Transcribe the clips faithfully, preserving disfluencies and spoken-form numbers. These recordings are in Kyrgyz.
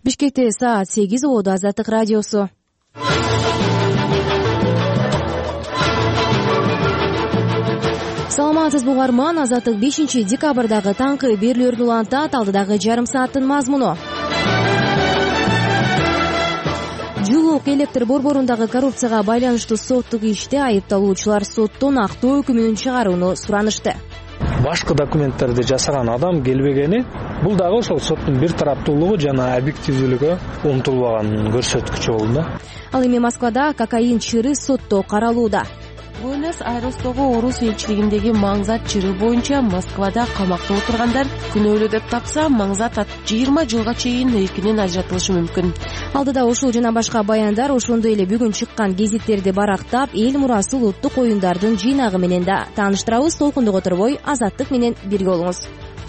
Бишкекте саат сегиз болду. Азаттык радиосу. Саламатсызбы угарман. Азаттык бешинчи декабрдагы таңкы берүүлөрүн улантат. Алдыдагы жарым сааттын мазмуну: Жылуук электр борборундагы коррупцияга байланыштуу соттук иште айыпталуучулар соттон актоо өкүмүн чыгарууну суранышты. Башкы документтерди жасаган адам келбегени бул дагы ошол соттун бир тараптуулугу жана объективдүүлүгү умтулбаганын көрсөткүчү болду да. Ал эми Москвада кокаин чыры сотто каралууда. Буэнос-Айрестогу орус элчилигиндеги маңзат чыры боюнча Москвада камакта отургандар күнөөлүү деп тапса, маңзат жыйырма жылга чейин эркинен ажыратылышы мүмкүн. Алдыда ушул жана башка баяндар, ошондой эле бүгүн чыккан гезиттерди барактап, эл мурасы улуттук оюндардын жыйнагы менен да тааныштырабыз. Толкундук отурбой, Азаттык менен бирге болуңуз.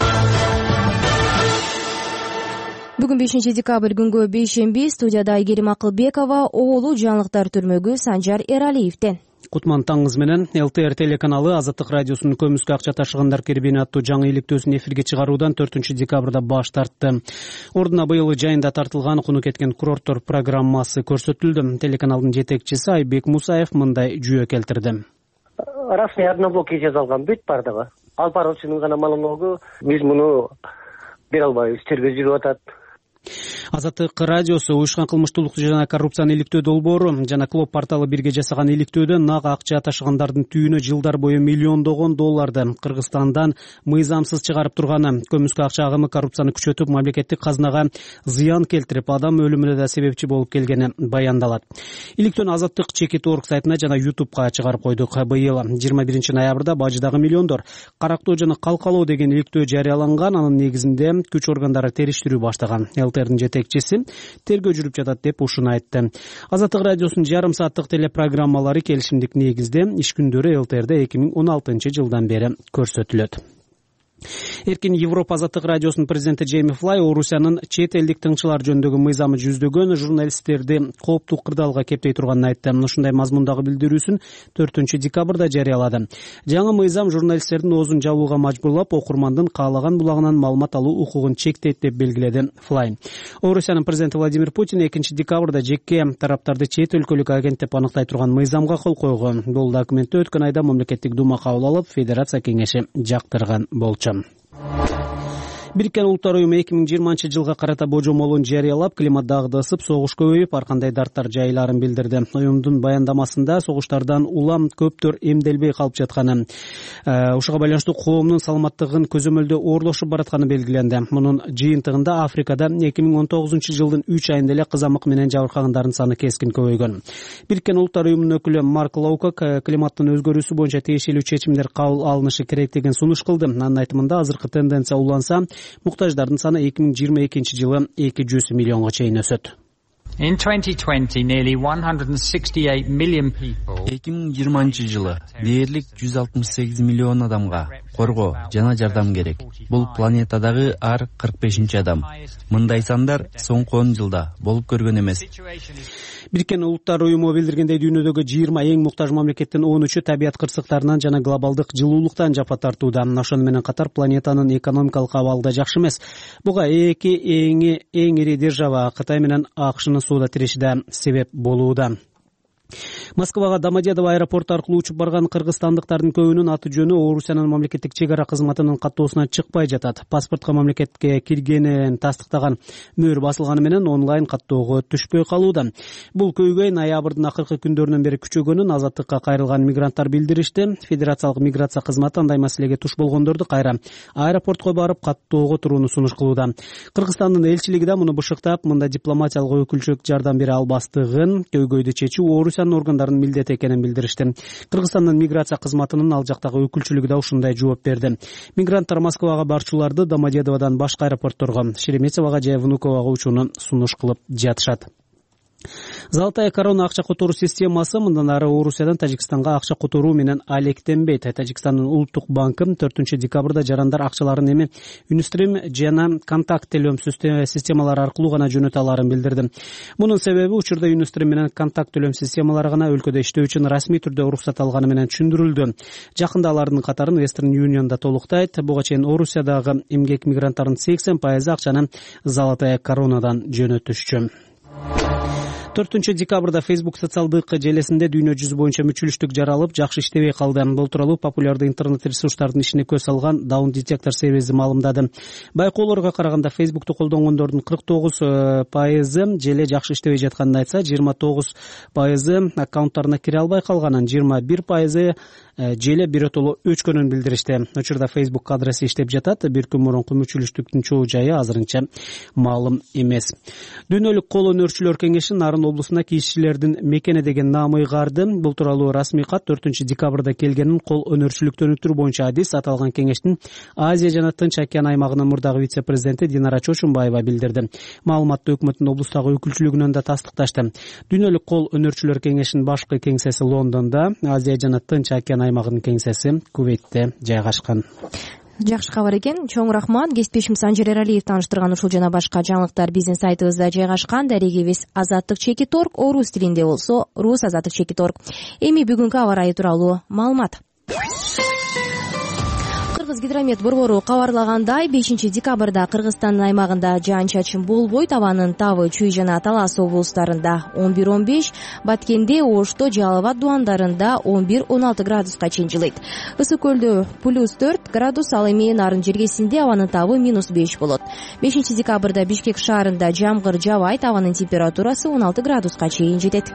Бүгүн бешинчи декабрь күнгө бейшемби. Студияда Айгерим Акылбекова, оолу жаңылыктар түрмөгү Санжар Эралиевден. Кутман таңыңыз менен. эл тэ эр телеканалы Азаттык радиосунун көмүскө акча ташыгандар кербини аттуу жаңы иликтөөсүн эфирге чыгаруудан төртүнчү декабрда баш тартты. Ордуна быйыл жайында тартылган куну кеткен курорттор программасы көрсөтүлдү. Телеканалдын жетекчиси Айбек Мусаев мындай жүйө келтирди. Расмий одноблоки жасалган бүт бардыгы. Ал баруучунун гана малыногу биз муну бере албайбыз, тергөө жүрүп атат. Азаттык радиосу уюшкан кылмыштуулукту жана коррупцияны иликтөө долбоору жана Клоп порталы бирге жасаган иликтөөдө нак акча ташыгандардын түйүнү жылдар бою миллиондогон долларды Кыргызстандан мыйзамсыз чыгарып турганы, көмүскө акча агымы коррупцияны күчөтүп, мамлекеттик казынага зыян келтирип, адам өлүмүнө да себепчи болуп келгени баяндалат. Иликтөөнү Азаттык чекит орг сайтына жана ютубка чыгарып койдук. Быйыл жыйырма биринчи ноябрда бажыдагы миллиондор карактоо жана калкалоо деген иликтөө жарыяланган. Анын негизинде күч органдары териштирүү баштаган. эл тэ эрдин жетекчиси тергөө жүрүп жатат деп ушуну айтты. Азаттык радиосунун жарым сааттык телепрограммалары келишимдик негизде иш күндөрү эл тэ эрде эки миң он алтынчы жылдан бери көрсөтүлөт. Эркин Европа Азаттык радиосунун президенти Джейми Флай Орусиянын чет элдик тыңчылар жөнүндөгү мыйзамы жүздөгөн журналисттерди кооптуу кырдаалга кептей турганын айтты. Ушундай мазмундагы билдирүүсүн төртүнчү декабрда жарыялады. Жаңы мыйзам журналисттердин оозун жабууга мажбурлап, окурмандын каалаган булагынан маалымат алуу укугун чектейт деп белгиледи Флай. Орусиянын президенти Владимир Путин экинчи декабрда жеке тараптарды чет өлкөлүк агент деп аныктай турган мыйзамга кол койгон. Бул документти өткөн айда мамлекеттик дума кабыл алып, Федерация кеңеши жактырган болчу. Бириккен Улуттар уюму эки миң жыйырманчы жылга карата божомолун жарыялап, климат дагы ысып, согуш көбөйүп, ар кандай дарттар жайларын билдирди. Уюмдун баяндамасында согуштардан улам көптөр эмделбей калып жатканы, ушуга байланыштуу коомдун саламаттыгын көзөмөлдөө оорлошуп баратканы белгиленди. Мунун жыйынтыгында Африкада эки миң он тогузунчу жылдын үч айында эле кызамык менен жабыркагандардын саны кескин көбөйгөн. Бириккен Улуттар уюмунун өкүлү Марк Лоукок климаттын өзгөрүүсү боюнча тиешелүү чечимдер кабыл алынышы керек деген сунуш кылды. Анын айтымында азыркы тенденция уланса, муктаждардын саны эки миң жыйырма экинчи жылы эки жүз миллионго чейин өсөт. эки миң жыйырманчы жылы дээрлик жүз алтымыш сегиз миллион адамга коргоо жана жардам керек. Бул планетадагы ар кырк бешинчи адам. Мындай сандар соңку он жылда болуп көргөн эмес. Бириккен Улуттар уюму билдиргендей, дүйнөдөгү жыйырма эң муктаж мамлекеттин он үчү табият кырсыктарынан жана глобалдык жылуулуктан жапа тартууда. Ошону менен катар планетанын экономикалык абалы да жакшы эмес. Буга эки эң эң ири держава Кытай менен АКШнын сууда тирешиде себеп болууда. Москвага Домодедово аэропорту аркылуу учуп барган кыргызстандыктардын көбүнүн аты жөнү Орусиянын мамлекеттик чек ара кызматынын каттоосунан чыкпай жатат. Паспортко мамлекетке киргенин тастыктаган мөр басылганы менен онлайн каттоого түшпөй калууда. Бул көйгөй ноябрдын акыркы күндөрүнөн бери күчөгөнүн Азаттыкка кайрылган мигранттар билдиришти. Федерациялык миграция кызматы андай маселеге туш болгондорду кайра аэропортко барып каттоого турууну сунуш кылууда. Кыргызстандын элчилиги да муну бышыктап, мында дипломатиялык өкүлчүлүк жардам бере албастыгын, көйгөйдү чечүү Орусиянын органдарынын милдети экенин билдиришти. Кыргызстандын миграция кызматынын ал жактагы өкүлчүлүгү да ушундай жооп берди. Мигранттар Москвага барчуларды Домодедоводон башка аэропортторго, Шереметьевого же Внукового учууну сунуш кылып жатышат. Золотая корона акча которуу системасы мындан ары Орусиядан Тажикстанга акча которуу менен алектенбейт. Тажикстандын улуттук банкы төртүнчү декабрда жарандар акчаларын эми Юнистрим жана Контакт төлөм системалары аркылуу гана жөнөтө аларын билдирди. Мунун себеби учурда Юнистрим менен Контакт төлөм системалары гана өлкөдө иштөө үчүн расмий түрдө уруксат алганы менен түшүндүрүлдү. Жакында алардын катарын Western Union да толуктайт. Буга чейин Орусиядагы эмгек мигранттарынын сексен пайызы акчаны Золотая коронадан жөнөтүшчү. төртүнчү декабрда Facebook социалдык желесинде дүйнө жүзү боюнча мүчүлүштүк жаралып, жакшы иштебей калды. Бул тууралуу популярдуу интернет ресурстардын ишине көз салган Down Detector сервиси маалымдады. Байкоолорго караганда Facebook'ту колдонгондордун кырк тогуз пайызы желе жакшы иштебей жатканын айтса, жыйырма тогуз пайызы аккаунттарына кире албай калганын, жыйырма бир пайызы желе биротоло өчкөнүн билдиришти. Учурда Facebook адреси иштеп жатат. Бир күн мурунку мүчүлүштүктүн чоо жайы азырынча маалым эмес. Дүйнөлүк кол өнөрчүлөр кеңеши Нарын облусуна кийишчилердин мекени деген наам ыйгарды. Бул тууралуу расмий кат төртүнчү декабрда келгенин кол өнөрчүлүктү өнүктүрүү боюнча адис аталган кеңештин Азия жана Тынч океан аймагынын мурдагы вице-президенти Динара Чочунбаева билдирди. Маалыматты өкмөттүн облустагы өкүлчүлүгүнөн да тастыкташты. Дүйнөлүк кол өнөрчүлөр кеңешинин башкы кеңсеси Лондондо, Азия жана Тынч океан аймагынын кеңсеси Кувейтте жайгашкан. Жакшы кабар экен. Чоң рахмат. Кесиптешим Санжир Эралиев тааныштырган ушул жана башка жаңылыктар биздин сайтыбызда жайгашкан. Дарегибиз Азаттык чеки торг, орус тилинде болсо Рус Азаттык чеки торг. Эми бүгүнкү аба ырайы тууралуу маалымат. Гидромет борбору кабарлагандай, бешинчи декабрда Кыргызстандын аймагында жаан-чачын болбойт. Абанын Тавы, Чүй жана Талас облустарында он бир он беш, Баткенде, Ошто, Жалал Абад дубандарында он бир он алты градуска чейин жылыйт. Ысык көлдө плюс төрт градус, ал эми Нарын жергесинде Абанын Тавы минус беш болот. бешинчи декабрда Бишкек шаарында жамгыр жаабайт. Абанын температурасы он алты градуска чейин жетет.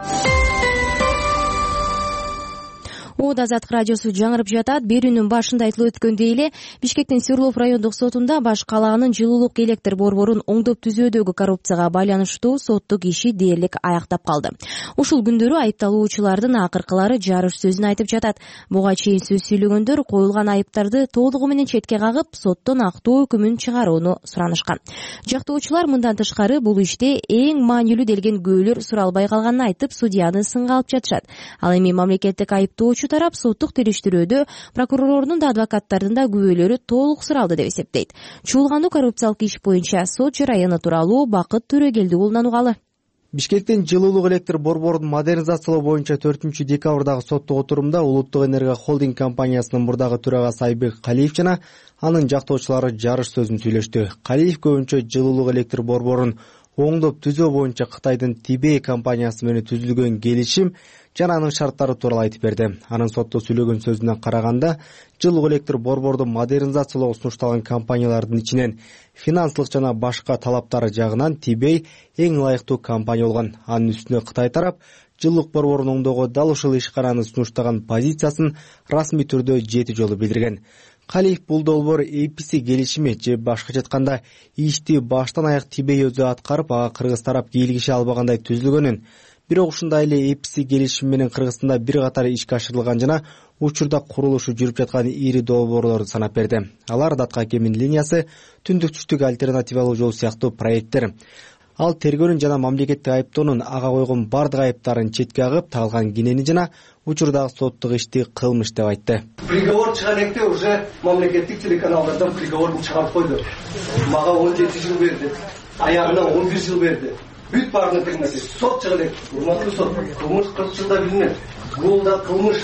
Ода Азаттык радиосу жаңырып жатат. Берүүнүн башында айтылып өткөндөй эле, Бишкектин Свердлов райондук сотунда баш калаанын жылуулук электр борборун оңдоп түзүүдөгү коррупцияга байланыштуу соттук иши дээрлик аяктап калды. Ушул күндөрү айыпталуучулардын акыркылары жарыш сөзүн айтып жатат. Буга чейин сөз сүйлөгөндөр коюлган айыптарды толугу менен четке кагып, соттон актуу өкүмүн чыгарууну суранышкан. Жактоочулар мындан тышкары бул иште эң маанилүү делген күбөлөр суралбай калганын айтып, судьяны сынга алып жатышат. Ал эми мамлекеттик айыптоочу тарап соттук териштирүүдө прокурорлордун да адвокаттардын да күбөлөрү толук суралды деп эсептейт. Чуулгандуу коррупциялык иш боюнча сот жараяны тууралуу Бакыт Төрөгелди уулунан угалы. Бишкектин жылуулук электр борборун модернизациялоо боюнча төртүнчү декабрдагы соттук отурумда Улуттук энергия холдинг компаниясынын мурдагы төрагасы Айбек Калиев жана анын жактоочулары жарыш сөзүн сүйлөштү. Калиев көбүнчө жылуулук электр борборун оңдоп түзөө боюнча Кытайдын Тибей компаниясы менен түзүлгөн келишим жана анын шарттары тууралуу айтып берди. Анын сотто сүйлөгөн сөзүнө караганда, жылуулук электр борборду модернизациялоого сунушталган компаниялардын ичинен финансылык жана башка талаптары жагынан Тибей эң ылайыктуу компания болгон. Анын үстүнө Кытай тарап жылуулук борборун оңдоого дал ушул ишкананы сунуштаган позициясын расмий түрдө жети жолу билдирген. Калиев бул долбоор эй пи си келишими же башкача айтканда ишти баштан аяк Тибей өзү аткарып, ага кыргыз тарап кийлигише албагандай түзүлгөнүн, бирок ушундай эле эй пи си келишими менен Кыргызстанда бир катар ишке ашырылган жана учурда курулушу жүрүп жаткан ири долбоорлорду санап берди. Алар Датка Кемин линиясы, Түндүк түштүк альтернативалуу жол сыяктуу проекттер. Ал тергөөнүн жана мамлекеттик айыптоонун ага койгон бардык айыптарын четке агып, тагылган кинени жана учурдагы соттук ишти кылмыш деп айтты. Приговор чыган экте уже мамлекеттик телеканалдардан приговорун чыгарып койду. Мага он жети жыл берди, аягына он бир жыл берди. Бүт баарын тегмеси сот чыгып элек. Урматтуу сот, кылмыш кырк жылда билинет. Бул да кылмыш.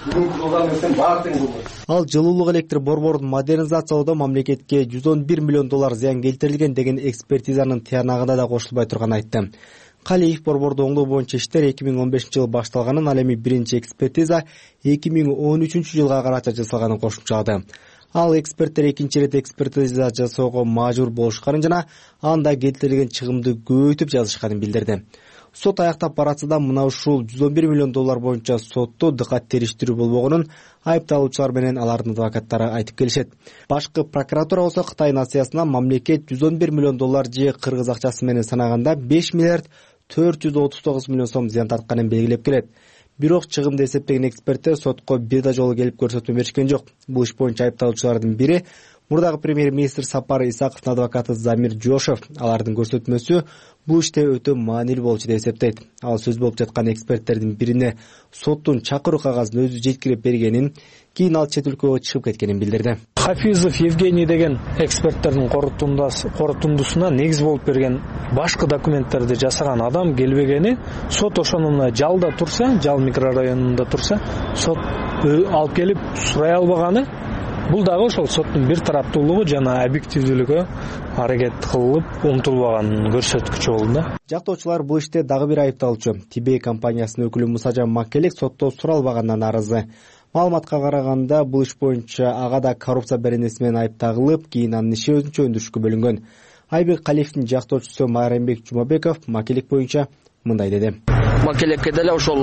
Ал жылуулук электр борборун модернизациялоодо мамлекетке жүз он бир миллион доллар зыян келтирилген деген экспертизанын тыянагында да кошулбай турганын айтты. Калиев борборду оңдоо боюнча иштер эки миң он бешинчи жылы башталганын, ал эми биринчи экспертиза эки миң он үчүнчү жылга карача жасалганын кошумчалады. Ал эксперттер экинчи ирет экспертиза жасоого мажбур болушканын жана анда келтирилген чыгымды көбөйтүп жазышканын билдирди. Сот аяктап баратса да мына ушул жүз он бир миллион доллар боюнча сотто дыкат териштирүү болбогонун айыпталуучулар менен алардын адвокаттары айтып келишет. Башкы прокуратура болсо Кытай нациясына мамлекет жүз он бир миллион доллар же кыргыз акчасы менен санаганда беш миллиард төрт жүз отуз тогуз миллион сом зыян тартканын белгилеп келет. Бирок чыгымды эсептеген эксперттер сотко бир да жолу келип көрсөтмө беришкен жок. Бул иш боюнча айыпталуучулардын бири Мурдагы премьер-министр Сапар Исаковдун адвокаты Замир Жошев алардын көрсөтмөсү бул иште өтө маанилүү болчу деп эсептейт. Ал сөз болуп жаткан эксперттердин бирине соттун чакыруу кагазын өзү жеткирип бергенин, кийин ал чет өлкөгө чыгып кеткенин билдирди. Хафизов Евгений деген эксперттердин корутундусуна негиз болуп берген башкы документтерди жасаган адам келбегени, сот ошону жалда турса, жал микрорайонунда турса, сот алып келип сурай албаганы, бул дагы ошол соттун бир тараптуулугу жана объективдүүлүгү аракет кылып умтулбаганын көрсөткүчү болду да. Жактоочулар бул иште дагы бир айыпталуучу Тибей компаниясынын өкүлү Мусажан Маккелек соттоо суралбаганына нааразы. Маалыматка караганда бул иш боюнча ага да коррупция беренеси менен айып тагылып, кийин анын иши өзүнчө өндүрүшкө бөлүнгөн. Айбек Калиевдин жактоочусу Майрамбек Жумабеков Маккелек боюнча мындай деди. Маккелекке деле ошол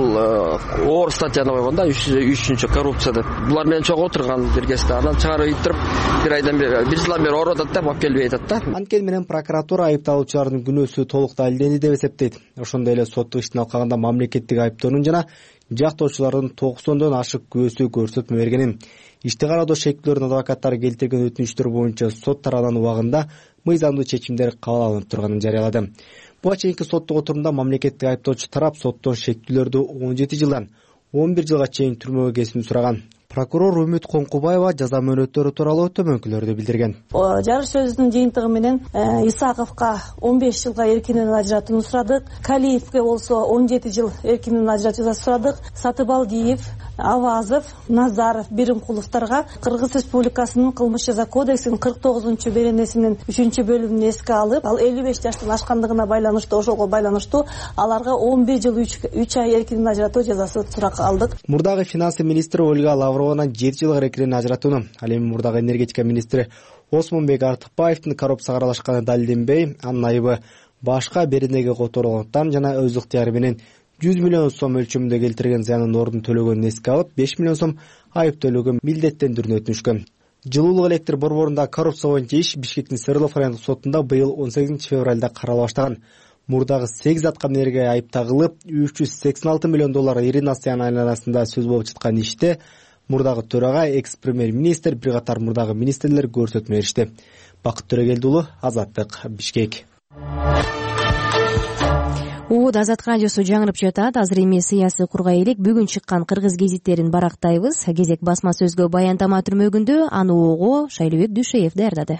оор статьяны койгон да, үчүнчү коррупция деп. Булар менен чогуу отурган биргесте, анан чыгарып ийиптирип, бир айдан бери, бир жылдан бери ооруп атат да, бап келбей атат да. Анткени менен прокуратура айыпталуучулардын күнөөсү толук далилденди деп эсептейт. Ошондой эле соттук иштин алкагында мамлекеттик айыптоонун жана жактоочулардын токсондон ашык күбөсү көрсөтмө бергенин, ишти кароодо шектүүлөрдүн адвокаттары келтирген өтүнүчтөр боюнча сот тарабынан убагында мыйзамдуу чечимдер кабыл алынып турганын жарыялады. Буга чейинки соттук отурумда мамлекеттик айыптоочу тарап соттон шектүүлөрдү он жети жылдан он бир жылга чейин түрмөгө кесүүнү сураган. Прокурор Үмүт Коңкубаева жаза мөөнөттөрү тууралуу төмөнкүлөрдү билдирген. Жарыш сөзүнүн жыйынтыгы менен Исаковго он беш жылга эркинен ажыратууну сурадык. Калиевге болсо он жети жыл эркинен ажыратуу жазасы сурадык. Сатыбалдиев, Авазов, Назаров, Биримкуловторго Кыргыз Республикасынын кылмыш жаза кодексинин кырк тогузунчу беренесинин үчүнчү бөлүмүн эске алып, ал элүү беш жаштан ашкандыгына байланыштуу, ошого байланыштуу аларга он бир жыл үч ай эркинен ажыратуу жазасы сурак алдык. Мурдагы финансы министри Ольга Лаврованан жети жылга эркинен ажыратууну, ал эми мурдагы энергетика министри Осмонбек Артыкбаевдин коррупцияга аралашканы далилденбей, анын айыбы башка беренеге которулгандыктан жана өз ыктыяры менен жүз миллион сом өлчөмүндө келтирген зыянын ордун төлөгөнүн эске алып, беш миллион сом айып төлөөгө милдеттендирүүнү өтүнүшкөн. Жылуулук электр борборунда коррупция боюнча иш Бишкектин Свердлов райондук сотунда быйыл он сегизинчи февралда карала баштаган. Мурдагы сегиз аткаминерге айып тагылып, үч жүз сексен алты миллион доллар Иринасиян айланасында сөз болуп жаткан иште мурдагы төрага экс-премьер-министр, бир катар мурдагы министрлер көрсөтмө беришти. Бакыт Төрөгелди уулу, Азаттык, Бишкек. Уут Азаттык радиосу жаңырып жатат. Азыр эми сыясий кургай элек бүгүн чыккан кыргыз гезиттерин барактайбыз. Кезек басма сөзгө баяндама түрмөгүндө аны угуу Шайлыбек Дүйшеев даярдады.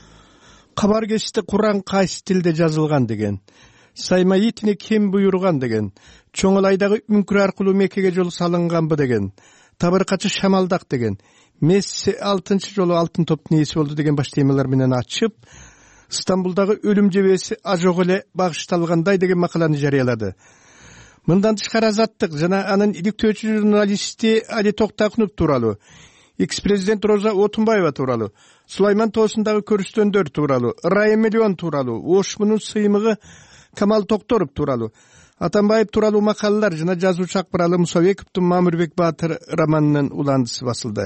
Кабар кечти Куран кайсы тилде жазылган деген, сайма итине ким буйруган деген, чоңолайдагы үңкүр аркылуу Меккеге жол салынганбы деген, табыркачы шамалдак деген, Месси алтынчы жолу алтын топтун ээси болду деген баш темалар менен ачып, Стамбулдагы өлүм жебеси ажок эле багышталгандай деген макаланы жарыялады. Мындан тышкары Азаттык жана анын иликтөөчү журналисти Али Токтакунов тууралуу, экс-президент Роза Отунбаева тууралуу, Сулайман тоосундагы көрүстөндөр тууралуу, Рая Миллион тууралуу, Ошмунун сыймыгы Камал Токторов тууралуу, Атамбаев тууралуу макалалар жана жазуучу Акбаралы Мусабековдун Мамырбек Баатыр романынын уландысы басылды.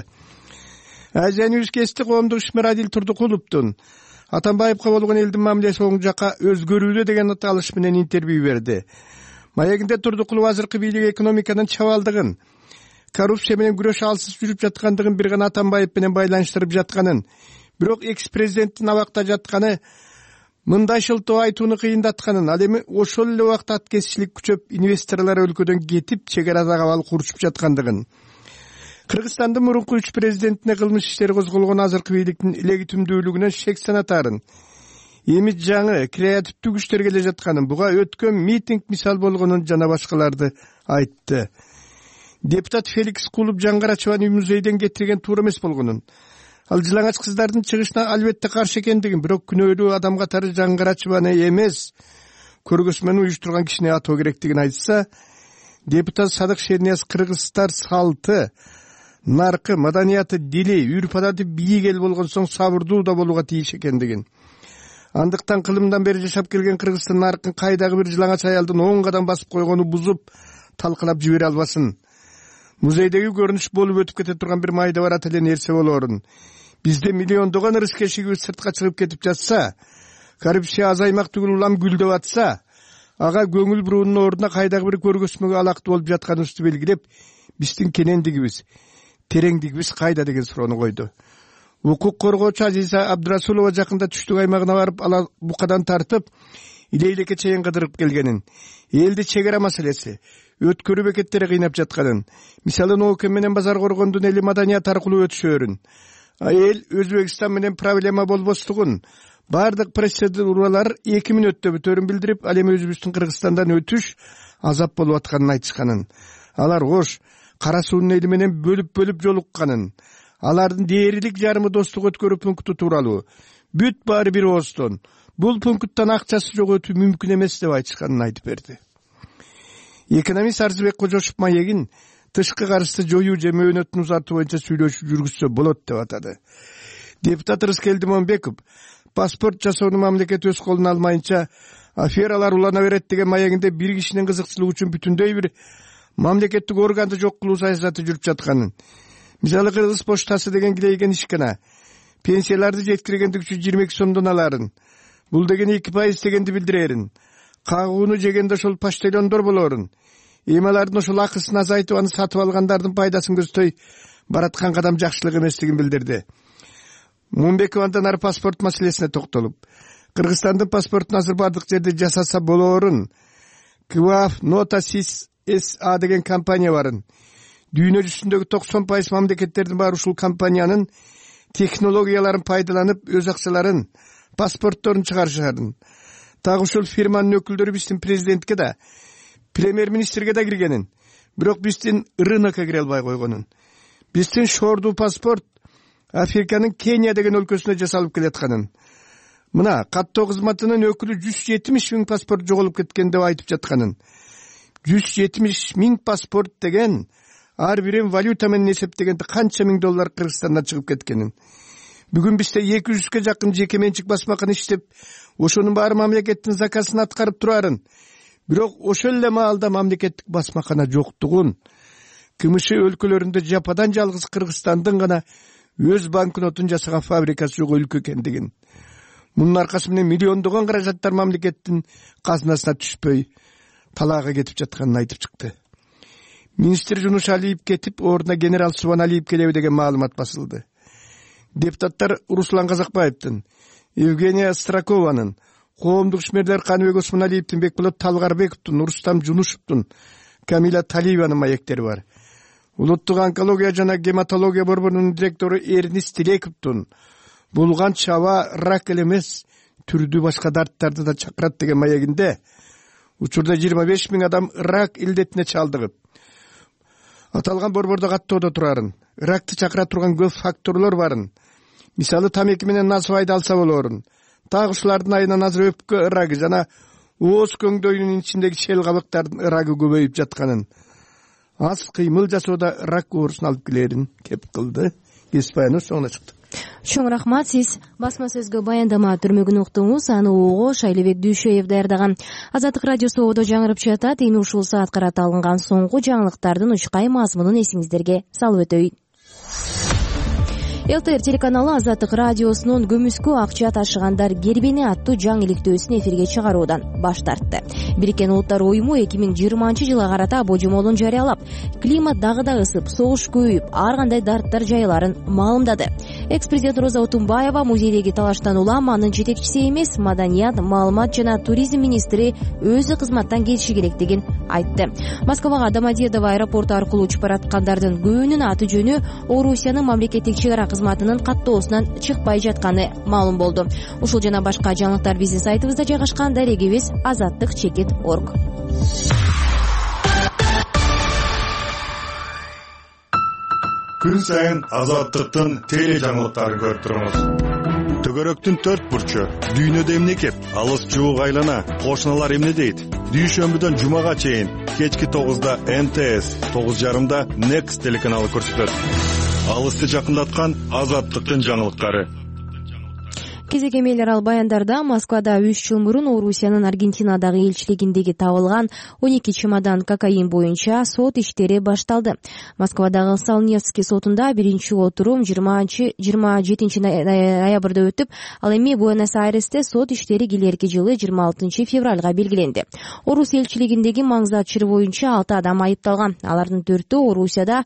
Азия Ньюс кести коомдук ишмер Адил Турдукуловдун Атамбаевга болгон элдин мамилеси оң жака өзгөрүүдө деген аталыш менен интервью берди. Маегинде Турдукулов азыркы бийлик экономиканын чабалдыгын, коррупция менен күрөш алсыз жүрүп жаткандыгын бир гана Атамбаев менен байланыштырып жатканын, бирок экс-президенттин абакта жатканы мындай шылтоо айтууну кыйындатканын, ал эми ошол эле убакта аткезчилик күчөп, инвесторлор өлкөдөн кетип, чек арада кабал курушуп жаткандыгын, Кыргызстандын мурунку үч президентине кылмыш иштери козголгон азыркы бийликтин легитимдүүлүгүнөн шек санатарын, эми жаңы креативдүү күчтөр келе жатканын, буга өткөн митинг мисал болгонун жана башкаларды айтты. Депутат Феликс Кулуп Жаңгарачеваны музейден кетирген туура эмес болгонун, ал жылаңач кыздардын чыгышына албетте каршы экендигин, бирок күнөөлүү адам катары Жаңгарачеваны эмес, көргөзмөнү уюштурган кишини атоо керектигин айтса, депутат Садык Шернияз кыргызстар салты, наркы, маданияты, дили, үрп-адаты бийик эл болгон соң сабырдуу да болууга тийиш экендигин. Андыктан кылымдан бери жашап келген Кыргызстан наркын кайдагы бир жылаңач аялдын оң кадам басып койгону бузуп, талкалап жибере албасын. Музейдеги көрүнүш болуп өтүп кете турган бир майда барат эле нерсе болоорун. Бизде миллиондогон ырыс кешигибиз сыртка чыгып кетип жатса, коррупция азаймак түгүл улам гүлдөп атса, ага көңүл буруунун ордуна кайдагы бир көргөзмөгө алакты болуп жатканыбызды белгилеп, биздин кенендигибиз, тереңдигибиз кайда деген суроону койду. укук коргоочу Азиза Абдырасулова жакында түштүк аймагына барып ала букадан тартып илейлекке чейин кыдырып келгенин, элди чек ара маселеси, өткөрүү бекеттери кыйнап жатканын, мисалы ноокен менен базар коргондун эли маданият аркылуу өтүшөөрүн, эл Өзбекстан менен проблема болбостугун, баардык процедуралар эки мүнөттө бүтөөрүн билдирип, ал эми өзүбүздүн Кыргызстандан өтүш азап болуп атканын айтышканын, алар кош Кара суунун эли менен бөлүп-бөлүп жолукканын, алардын дээрлик жарымы достук өткөрүү пункту тууралуу бүт баары бир ооздон бул пункттан акчасы жок өтүү мүмкүн эмес деп айтышканын айтып берди. Экономист Арзыбек Кожошов маегин тышкы карызды жоюу же мөөнөтүн узартуу боюнча сүйлөшүү жүргүзсө болот деп атады. Депутат Рыскелди Момбеков паспорт жасоону мамлекет өз колуна алмайынча афералар улана берет деген маегинде бир кишинин кызыкчылыгы үчүн бүтүндөй бир мамлекеттик органды жок кылуу саясаты жүрүп жатканын, мисалы Кыргыз поштасы деген килейген ишкана пенсияларды жеткиргендик үчүн жыйырма эки сомдон аларын, бул деген эки пайыз дегенди билдирерин, кагууну жегенде ошол почтальондор болорун, эми алардын ошол акысын азайтып аны сатып алгандардын пайдасын көздөй бараткан кадам жакшылык эместигин билдирди. Мумбеков андан ары паспорт маселесине токтолуп, Кыргызстандын паспортун азыр бардык жерде жасаса болоорун, Кваф Нота Сис эс а деген компания барын, дүйнө жүзүндөгү токсон пайыз мамлекеттердин баары ушул компаниянын технологияларын пайдаланып өз акчаларын, паспортторун чыгарышарын. Дагы ушул фирманын өкүлдөрү биздин президентке да, премьер-министрге да киргенин, бирок биздин рынокко кире албай койгонун. Биздин шордуу паспорт Африканын Кения деген өлкөсүнө жасалып келатканын. Мына каттоо кызматынын өкүлү жүз жетимиш миң паспорт жоголуп кеткен деп айтып жатканын. жүз жетимиш миң паспорт деген ар бирин валюта менен эсептегенде канча миң доллар Кыргызстандан чыгып кеткенин. Бүгүн бизде эки жүзгө жакын жеке менчик басмаканы иштеп, ошонун баары мамлекеттин заказын аткарып турарын. Бирок ошол эле маалда мамлекеттик басмакана жоктугун, КМШ өлкөлөрүндө жападан жалгыз Кыргызстандын гана өз банкнотун жасаган фабрикасы жок өлкө экендигин. Мунун аркасы менен миллиондогон каражаттар мамлекеттин казынасына түшпөй талаага кетип жатканын айтып чыкты. Министр Жунуш Алиев кетип, ордуна генерал Субан Алиев келеби деген маалымат басылды. Депутаттар Руслан Казакбаевдин, Евгения Стракованын, коомдук ишмерлер Каныбек Осмоналиевдин, Бекболот Талгарбековдун, Рустам Жунушевдун, Камила Талиеванын маектери бар. Улуттук онкология жана гематология борборунун директору Эрнис Тилековдун, булган чаба рак эле эмес, түрдүү башка дарттарды да чакырат деген маегинде, учурда жыйырма беш миң адам рак илдетине чалдыгып, аталган борбордо каттоодо турарын, ракты чакыра турган көп факторлор барын. Мисалы тамеки менен насыбайды алса болорун. Дагы ушулардын айынан азыр өпкө ырагы жана ооз көңдөйүнүн ичиндеги шел кабыктардын ырагы көбөйүп жатканын, аз кыймыл жасоодо рак оорусун алып келерин кеп кылды. Кесип баяныбыз соңуна чыкты. Чоң рахмат, сиз басма сөзгө баяндама түрмөгүн уктуңуз. Аны угуу Шайлебек Дүйшөев даярдаган. Азаттык радиосу ободо жаңырып жатат. Эми ушул саат карата алынган соңку жаңылыктардын учкай мазмунун эсиңиздерге салып өтөйүн. ЛТР телеканалы Азаттык радиосунун көмүскө акча ташыгандар кербени аттуу жаңы иликтөөсүн эфирге чыгаруудан баш тартты. Бириккен Улуттар уюму эки миң жыйырманчы жылга карата божомолун жарыялап, климат дагы да ысып, согуш көбөйүп, ар кандай дарттар жайыларын маалымдады. Экс-президент Роза Отунбаева музейдеги талаштан улам анын жетекчиси эмес, маданият, маалымат жана туризм министри өзү кызматтан кетиши керектигин айтты. Москвага Домодедово аэропорту аркылуу учуп бараткандардын көбүнүн аты жөнү Орусиянын мамлекеттик чек ара кызматынын каттоосунан чыкпай жатканы маалым болду. Ушул жана башка жаңылыктар биздин сайтыбызда жайгашкан. Дарегибиз азаттык чекит точка орг. Күн сайын Азаттыктын теле жаңылыктарын көрүп туруңуз. Төгөрөктүн төрт бурчу, дүйнөдө эмне кеп, алыс жуук айлана, кошуналар эмне дейт? Дүйшөмбүдөн жумага чейин кечки тогузда М Т С, тогуз жарымда Next телеканалы көрсөтөт. Алысты жакындаткан Азаттыктын жаңылыктары. кезек эмелер ал баяндарда Москвада үч жыл мурун Орусиянын Аргентинадагы элчилигиндеги табылган он эки чемодан кокаин боюнча сот иштери башталды. Москвадагы Салневский сотунда биринчи отурум жыйырма жетинчи ноябрда өтүп, ал эми Буэнос-Айресте сот иштери келерки жылы жыйырма алтынчы февралга белгиленди. Орус элчилигиндеги маңзат чыры боюнча алты адам айыпталган. Алардын төртөө Орусияда,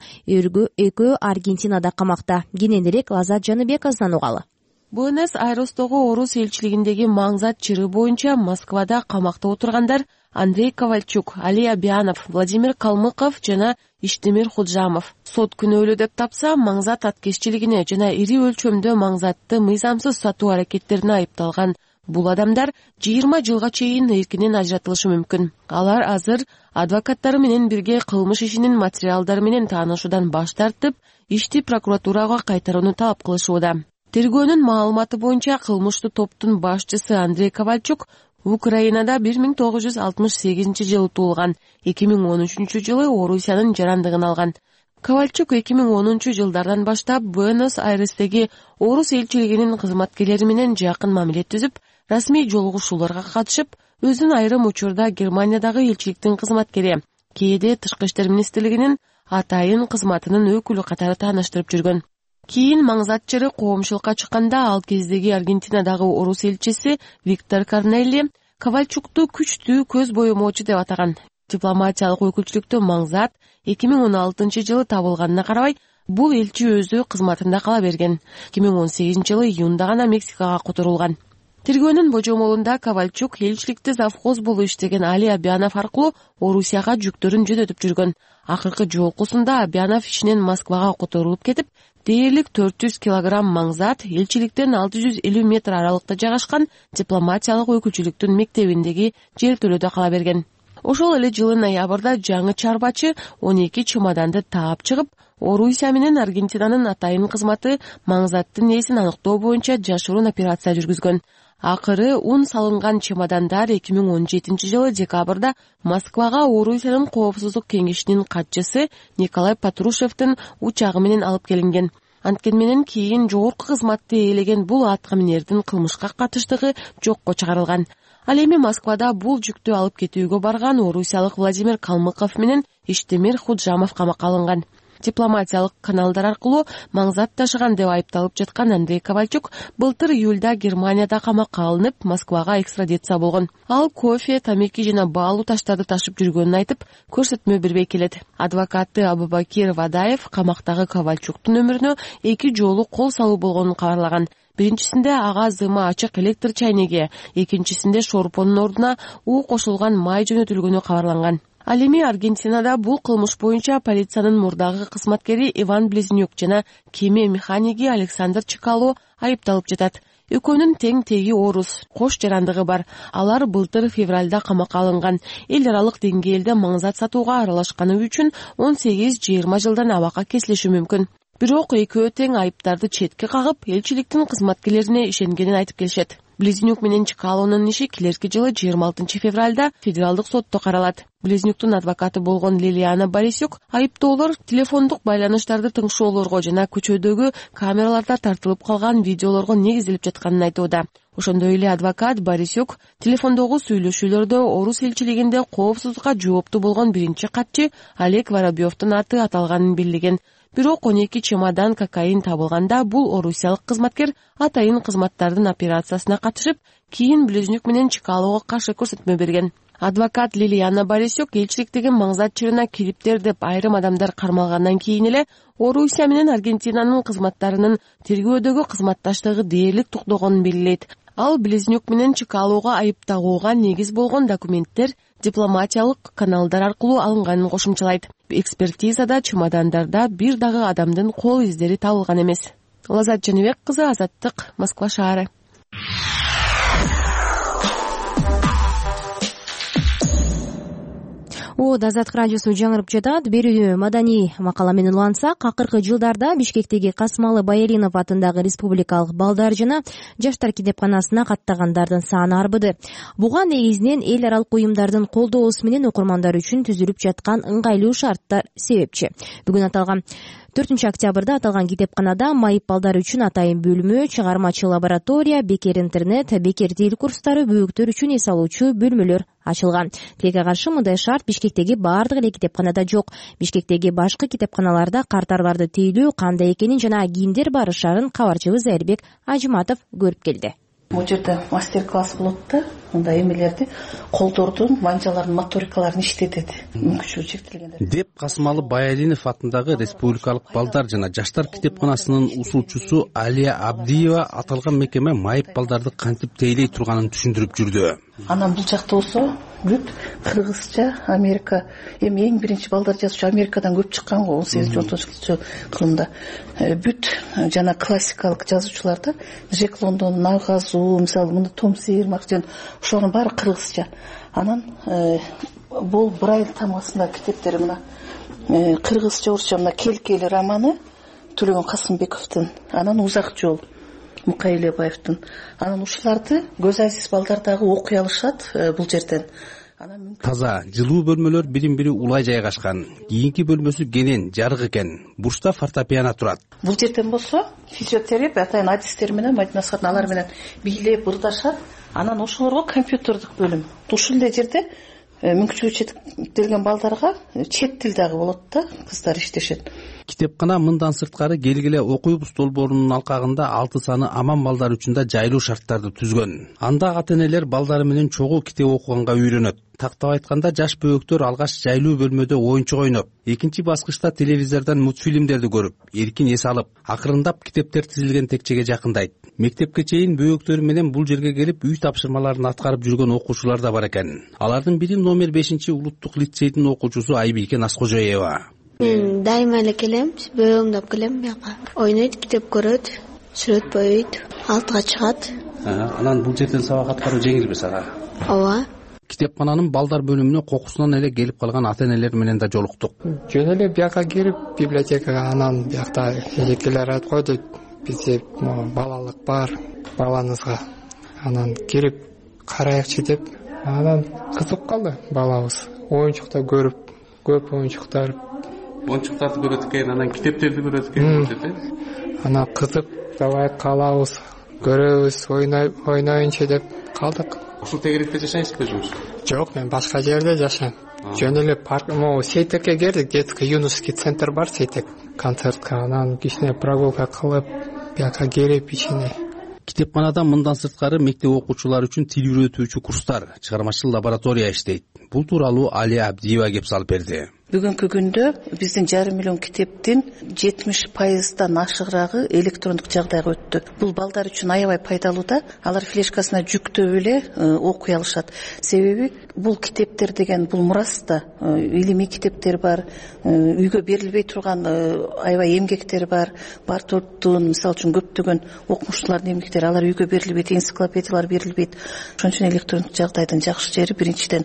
экөө Аргентинада камакта. Кененирээк Лазат Жаныбековдон угалы. Буэнос-Айрестогу Орус элчилигиндеги маңзат чыры боюнча Москвада камакта отургандар Андрей Ковальчук, Али Абянов, Владимир Калмыков жана Иштемир Худжамов. Сот күнөөлүү деп тапса, маңзат аткезчилигине жана ири өлчөмдө маңзатты мыйзамсыз сатуу аракеттерине айыпталган бул адамдар жыйырма жылга чейин эркинен ажыратылышы мүмкүн. Алар азыр адвокаттары менен бирге кылмыш ишинин материалдары менен таанышуудан баш тартып, ишти прокуратурага кайтарууну талап кылышууда. Тергөөнүн маалыматы боюнча кылмыштуу топтун башчысы Андрей Ковальчук Украинада бир миң тогуз жүз алтымыш сегизинчи жылы туулган, эки миң он үчүнчү жылы Орусиянын жарандыгын алган. Ковальчук эки миң онунчу жылдардан баштап Буэнос-Айрестеги Орус элчилигинин кызматкерлери менен жакын мамиле түзүп, расмий жолугушууларга катышып, өзүн айрым учурда Германиядагы элчиликтин кызматкери, кээде Тышкы иштер министрлигинин атайын кызматынын өкүлү катары тааныштырып жүргөн. Кийин маңзат чыры коомчулукка чыкканда ал кездеги Аргентинадагы орус элчиси Виктор Корнелли Ковальчукту күчтүү көз боемоочу деп атаган. Дипломатиялык өкүлчүлүктө маңзат эки миң он алтынчы жылы табылганына карабай, бул элчи өзү кызматында кала берген. эки миң он сегизинчи жылы июнда гана Мексикага которулган. Тергөөнүн божомолунда Ковальчук элчиликте завхоз болуп иштеген Али Абянов аркылуу Орусияга жүктөрүн жөнөтүп жүргөн. Акыркы жолкусунда Абянов ишинен Москвага которулуп кетип, дээрлик төрт жүз килограмм маңзат элчиликтен алты жүз элүү метр аралыкта жайгашкан дипломатиялык өкүлчүлүктүн мектебиндеги жертөлөдө кала берген. Ошол эле жылы ноябрда жаңы чарбачы он эки чемоданды таап чыгып, Орусия менен Аргентинанын атайын кызматы маңзаттын ээсин аныктоо боюнча жашыруун операция жүргүзгөн. Акыры ун салынган чемодандар эки миң он жетинчи жылы декабрда Москвага Орусиянын коопсуздук кеңешинин катчысы Николай Патрушевдин учагы менен алып келинген. Анткени менен кийин жогорку кызматты ээлеген бул аткаминердин кылмышка катыштыгы жокко чыгарылган. Ал эми Москвада бул жүктү алып кетүүгө барган орусиялык Владимир Калмыков менен Иштемир Худжамов камакка алынган. Дипломатиялык каналдар аркылуу маңзат ташыган деп айыпталып жаткан Андрей Ковальчук былтыр июлда Германияда камакка алынып, Москвага экстрадиция болгон. Ал кофе, тамеки жана баалуу таштарды ташып жүргөнүн айтып, көрсөтмө бербей келет. Адвокаты Абубакир Вадаев камактагы Ковальчуктун өмүрүнө эки жолу кол салуу болгонун кабарлаган. Биринчисинде ага зыма ачык электр чайнеги, экинчисинде шорпонун ордуна уу кошулган май жөнөтүлгөнү кабарланган. Ал эми Аргентинада бул кылмыш боюнча полициянын мурдагы кызматкери Иван Близнюк жана кеме механиги Александр Чекало айыпталып жатат. Экөөнүн тең теги орус, кош жарандыгы бар. Алар былтыр февралда камакка алынган. Эл аралык деңгээлде маңзат сатууга аралашканы үчүн он сегиз жыйырма жылдан абакка кесилиши мүмкүн. Бирок экөө тең айыптарды четке кагып, элчиликтин кызматкерлерине ишенгенин айтып келишет. Близнюк менен Чекалонун иши келерки жылы жыйырма алтынчы февралда федералдык сотто каралат. Близнюктун адвокаты болгон Лилиана Борисюк айыптоолор телефондук байланыштарды тыңшоолорго жана көчөдөгү камераларда тартылып калган видеолорго негизделип жатканын айтууда. Ошондой эле адвокат Борисюк телефондогу сүйлөшүүлөрдө орус элчилигинде коопсуздукка жооптуу болгон биринчи катчы Олег Воробьевдун аты аталганын билдирген. Бирок он эки чемодан кокаин табылганда бул орусиялык кызматкер атайын кызматтардын операциясына катышып, кийин Близнюк менен Чекалого каршы көрсөтмө берген. Адвокат Лилиана Борисюк элчиликтеги маңзат чырына кириптер деп айрым адамдар кармалгандан кийин эле Орусия менен Аргентинанын кызматтарынын тергөөдөгү кызматташтыгы дээрлик туктогонун белгилейт. Ал Близнюк менен Чекалого айып тагууга негиз болгон документтер дипломатиялык каналдар аркылуу алынганын кошумчалайт. Экспертизада чемодандарда бир дагы адамдын кол издери табылган эмес. Лазат Жаныбек кызы, Азаттык, Москва шаары. Оод Азаттык радиосу жаңырып жатат. Берүү маданий макала менен улансак, акыркы жылдарда Бишкектеги Касымалы Баялинов атындагы республикалык балдар жана жаштар китепканасына каттагандардын саны арбыды. Буга негизинен эл аралык уюмдардын колдоосу менен окурмандар үчүн түзүлүп жаткан ыңгайлуу шарттар себепчи. Бүгүн аталган төртүнчү октябрда аталган китепканада майып балдар үчүн атайын бөлмө, чыгармачы лаборатория, бекер интернет, бекер тил курстары, бөбөктөр үчүн эс алуучу бөлмөлөр ачылган. Тилекке каршы мындай шарт Бишкектеги баардык эле китепканада жок. Бишкектеги башкы китепканаларда картарларды тейлөө кандай экенин жана кимдер барышарын кабарчыбыз Айрбек Ажыматов көрүп келди. Бул жерде мастер-класс болот да, мындай эмелерди, колдордун, манжалардын моторикаларын иштетет, мүмкүнчүлүгү чектелгендер. Деп Касымалы Баялинов атындагы Республикалык балдар жана жаштар китепканасынын усулчусу Алия Абдиева аталган мекеме майып балдарды кантип тейлей турганын түшүндүрүп жүрдү. Анан бул жакта болсо бүт кыргызча, Америка, эми эң биринчи балдар жазуучу Америкадан көп чыккан го он сегизинчи он тогузунчу кылымда. Бүт жана классикалык жазуучуларда Джек Лондон, Нагазу, мисалы мында Том Сейер, Макжен, ошонун баары кыргызча. Анан бул Брайль тамгасында китептери мына кыргызча, орусча мына Келкели романы Төлөгөн Касымбековдун, анан Узак жол Мукай Элебаевдин. Анан ушуларды көз азиз балдар дагы окуй алышат бул жерден. Таза, жылуу бөлмөлөр бирин-бири улай жайгашкан. Кийинки бөлмөсү кенен, жарык экен. Бурчта фортепиано турат. Бул жерден болсо физиотерапия атайын адистер менен, Мадинасхат алар менен бийлеп ырдашат. Анан ошолорго компьютердик бөлүм. Ушул эле жерде мүмкүнчүлүгү чектелген балдарга чет тил дагы болот да, кыздар иштешет. Китепкана мындан сырткары келгиле окуйбуз долбоорунун алкагында алты саны аман балдар үчүн да жайлуу шарттарды түзгөн. Анда ата-энелер балдары менен чогуу китеп окуганга үйрөнөт. Тактап айтканда жаш бөбөктөр алгач жайлуу бөлмөдө оюнчук ойноп, экинчи баскычта телевизордон мультфильмдерди көрүп, эркин эс алып, акырындап китептер тизилген текчеге жакындайт. Мектепке чейин бөбөктөрү менен бул жерге келип үй тапшырмаларын аткарып жүргөн окуучулар да бар экен. Алардын бири номер бешинчи улуттук лицейдин окуучусу Айбике Наскожоева. Мен дайыма эле келем, бөбөгүмдү алып келем, бияка ойнойт, китеп көрөт, сүрөт боёйт, алтыга чыгат. Анан бул жерден сабак аткаруу жеңилби сага? Ооба. Китепкананын балдар бөлүмүнө кокусунан эле келип калган ата-энелер менен да жолуктук. Жөн эле бияка кирип, библиотекага, анан биякта эжекелер айтып койду, бизде балалык бар, балаңызга. Анан кирип карайыкчы деп, анан кызык калды балабыз. Оюнчуктар көрүп, көп оюнчуктар. Оюнчуктарды көрөт экен, анан китептерди көрөт экен. Анан кызык, давай калабыз, көрөбүз, ойнойнчу деп калдык. Ушул тегеректе жашайсызбы өзүңүз? Жок, мен башка жерде жашайм. Жөн эле парк, могу Сейтекке келдик, детский юношеский центр бар Сейтек, концертке, анан кичине прогулка кылып, бияка келип ичине. Китепканада мындан сырткары мектеп окуучулары үчүн тил үйрөтүүчү курстар, чыгармачыл лаборатория иштейт. Бул тууралуу Алия Абдиева кеп салып берди. Бүгүнкү күндө биздин жарым миллион китептин жетимиш пайыздан ашыгырагы электрондук жагдайга өттү. Бул балдар үчүн аябай пайдалуу да. Алар флешкасына жүктөп эле окуй алышат. Себеби бул китептер деген бул мурас да. Илимий китептер бар, үйгө берилбей турган аябай эмгектер бар. Барторттун, мисалы үчүн көптөгөн окумуштуулардын эмгектери, алар үйгө берилбейт, энциклопедиялар берилбейт. Ошон үчүн электрондук жагдайдын жакшы жери биринчиден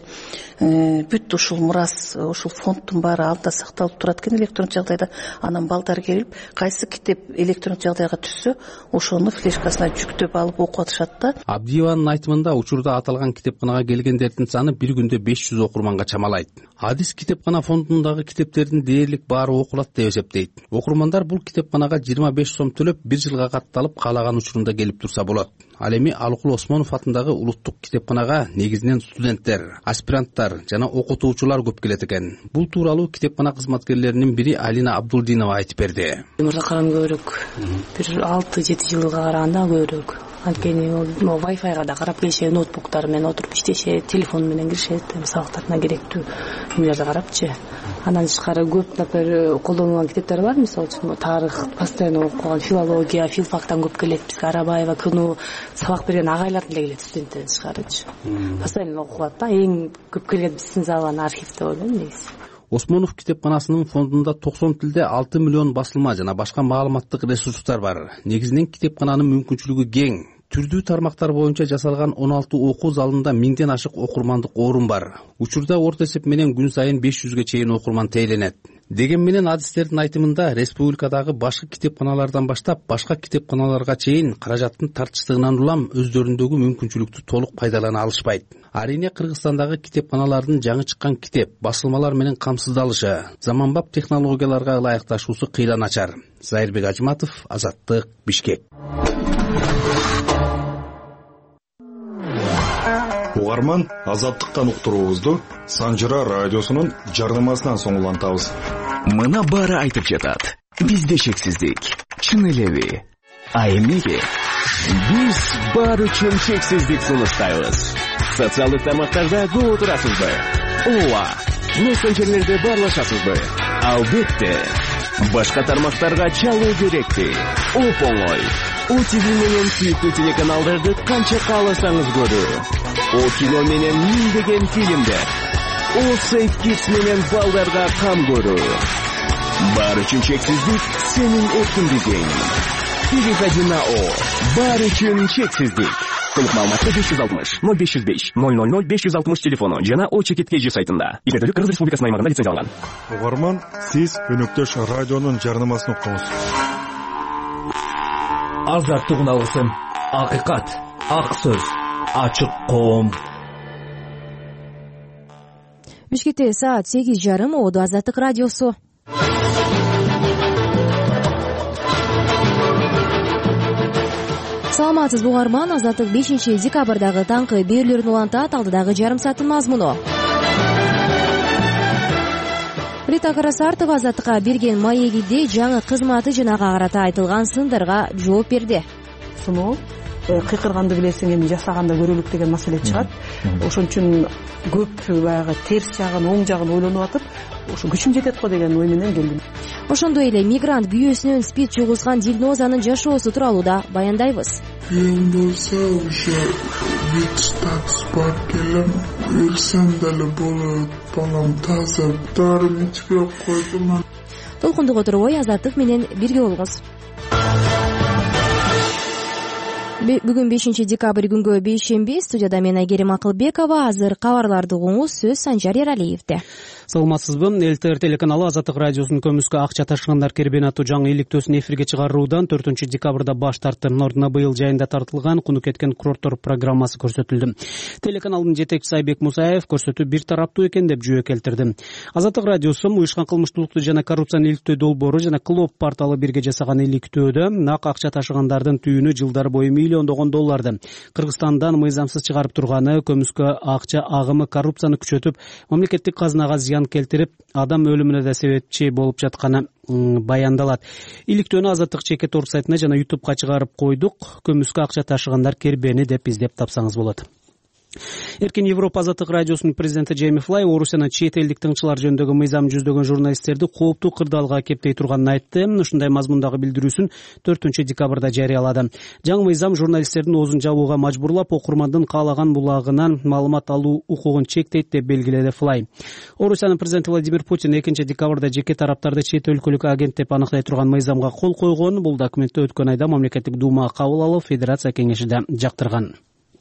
бүт ушул мурас, ушул фондтун баары алдыда сакталып турат экен электрондук жагдайда. Анан балдар келип, кайсы китеп электрондук жагдайга түшсө, ошону флешкасына жүктөп алып окуп атышат да. Абдиеванын айтымында учурда аталган китепканага келгендердин саны бир күндө беш жүз окурманга чамалайт. Адис китепкана фондундагы китептердин дээрлик баары окулат деп эсептейт. Окурмандар бул китепканага жыйырма беш сом төлөп, бир жылга катталып, каалаган учурунда келип турса болот. Ал эми Алыкул Осмонов атындагы улуттук китепканага негизинен студенттер, аспиранттар жана окутуучулар көп келет экен. Бул тууралуу китепкана кызматкерлеринин бири Алина Абдулдинова айтып берди. Мурда карам көбүрөөк, бир алты жети жылга караганда көбүрөөк. Анткени могу вайфайга да карап келишет, ноутбуктар менен отуруп иштешет, телефон менен киришет, сабактарына керектүү эмелерди карапчы. Андан тышкары көп, например, колдонулган китептер бар, мисалы үчүн тарых, постоянно окуган, филология, филфактан көп келет, бизге Арабаева, Күнү сабак берген агайлар деле келет студенттерден тышкарычы. Постоянно окулат да, эң көп келген биздин залган архив деп ойлойм негизи. Осмонов китепканасынын фондунда токсон тилде алты миллион басылма жана башка маалыматтык ресурстар бар. Негизинен китепкананын мүмкүнчүлүгү кең. Түрдүү тармактар боюнча жасалган он алты окуу залында миңден ашык окурмандык орун бар. Учурда орто эсеп менен күн сайын беш жүзгө чейин окурман тейленет. деген менен адистердин айтымында республикадагы башкы китепканалардан баштап башка китепканаларга чейин каражаттын тартычтыгынан улам өздөрүндөгү мүмкүнчүлүктү толук пайдалана алышпайт. Арийне Кыргызстандагы китепканалардын жаңы чыккан китеп, басылмалар менен камсыздалышы, заманбап технологияларга ылайыкташуусу кыйла начар. Зайырбек Ажматов, Азаттык, Бишкек. Угарман, Азаттыктан уктуруубузду Санжыра радиосунун жарнамасынан соң улантабыз. Мына баары айтып жатат. Бизде шексиздик. Чын элеби? А эмнеге? Биз бар үчүн чексиздик сунуштайбыз. Социалдык тармактарда көө отурасызбы? Ооба. Мессенджерлерде баарлашасызбы? Албетте. Башка тармактарга чалуу керекпи? Оп-оңой. О ти ви менен сүйүктүү телеканалдарды канча кааласаңыз көрүү. О кино менен миңдеген фильмдер. О Сейф Кидс менен балдарга кам көрүү. Бар үчүн чексиздик сенин эркиндигиң. Переходи на О. Бар үчүн чексиздик. Толук маалыматты беш жүз алтымыш ноль беш жүз беш ноль ноль ноль беш жүз алтымыш телефону жана О чекит кей жи сайтында. Изилдөөлүк Кыргыз Республикасынын аймагында лицензияланган. Угарман, сиз өнөктөш радионун жарнамасын уктуңуз. Азаттык уналгысын, акыйкат, ак сөз, ачык коом. Бишкекте саат сегиз жарым, Оодо Азаттык радиосу. Саламатсызбы угарман, Азаттык бешинчи декабрдагы таңкы берүүлөрүн улантат. Алдыдагы жарым сааттын мазмуну. Рита Карасартова Азаттыкка берген маегиде жаңы кызматы жана ага карата айтылган сындарга жооп берди. Сыноо кыйкырганды билесиң, эми жасаганда көрөлүк деген маселе чыгат. Ошон үчүн көп баягы терс жагын, оң жагын ойлонуп атып, ошо күчүм жетет го деген ой менен келдим. Ошондой эле мигрант күйөөсүнөн спид жугузган Дилнозанын жашоосу тууралуу да баяндайбыз. Күйөөм болсо ошо вид статус бар келем, өлсөм деле болот, балам таза, дарым ичпей койдум. Толкундук отурбой Азаттык менен бирге болуңуз. Бүгүн бешинчи декабрь күнгө бейшемби. Студияда мен Айгерим Акылбекова. Азыр кабарларды угуңуз, сөз Санжар Эралиевде. Саламатсызбы. эл тэ эр телеканалы Азаттык радиосунун көмүскө акча ташыгандар кербен аттуу жаңы иликтөөсүн эфирге чыгаруудан төртүнчү декабрда баш тартты. Ордуна быйыл жайында тартылган куну кеткен курорттор программасы көрсөтүлдү. Телеканалдын жетекчиси Айбек Мусаев көрсөтүү бир тараптуу экен деп жүйө келтирди. Азаттык радиосу уюшкан кылмыштуулукту жана коррупцияны иликтөө долбоору жана Клоп порталы бирге жасаган иликтөөдө нак акча ташыгандардын түйүнү жылдар бою миллиондогон долларды Кыргызстандан мыйзамсыз чыгарып турганы, көмүскө акча агымы коррупцияны күчөтүп, мамлекеттик казынага зыян келтирип, адам өлүмүнө да себепчи болуп жатканы баяндалат. Иликтөөнү Азаттык чекит орг сайтына жана ютубка чыгарып койдук. Көмүскө акча ташыгандар кербени деп издеп тапсаңыз болот. Эркин Европа Азаттык радиосунун президенти Джейми Флай Орусиянын чет элдик тыңчылар жөнүндөгү мыйзам жүздөгөн журналисттерди кооптуу кырдаалга кептей турганын айтты. Ушундай мазмундагы билдирүүсүн төртүнчү декабрда жарыялады. Жаңы мыйзам журналисттердин оозун жабууга мажбурлап, окурмандын каалаган булагынан маалымат алуу укугун чектейт деп белгиледи Флай. Орусиянын президенти Владимир Путин экинчи декабрда жеке тараптарды чет өлкөлүк агент деп аныктай турган мыйзамга кол койгон. Бул документти өткөн айда мамлекеттик дума кабыл алып, федерация кеңешиде жактырган.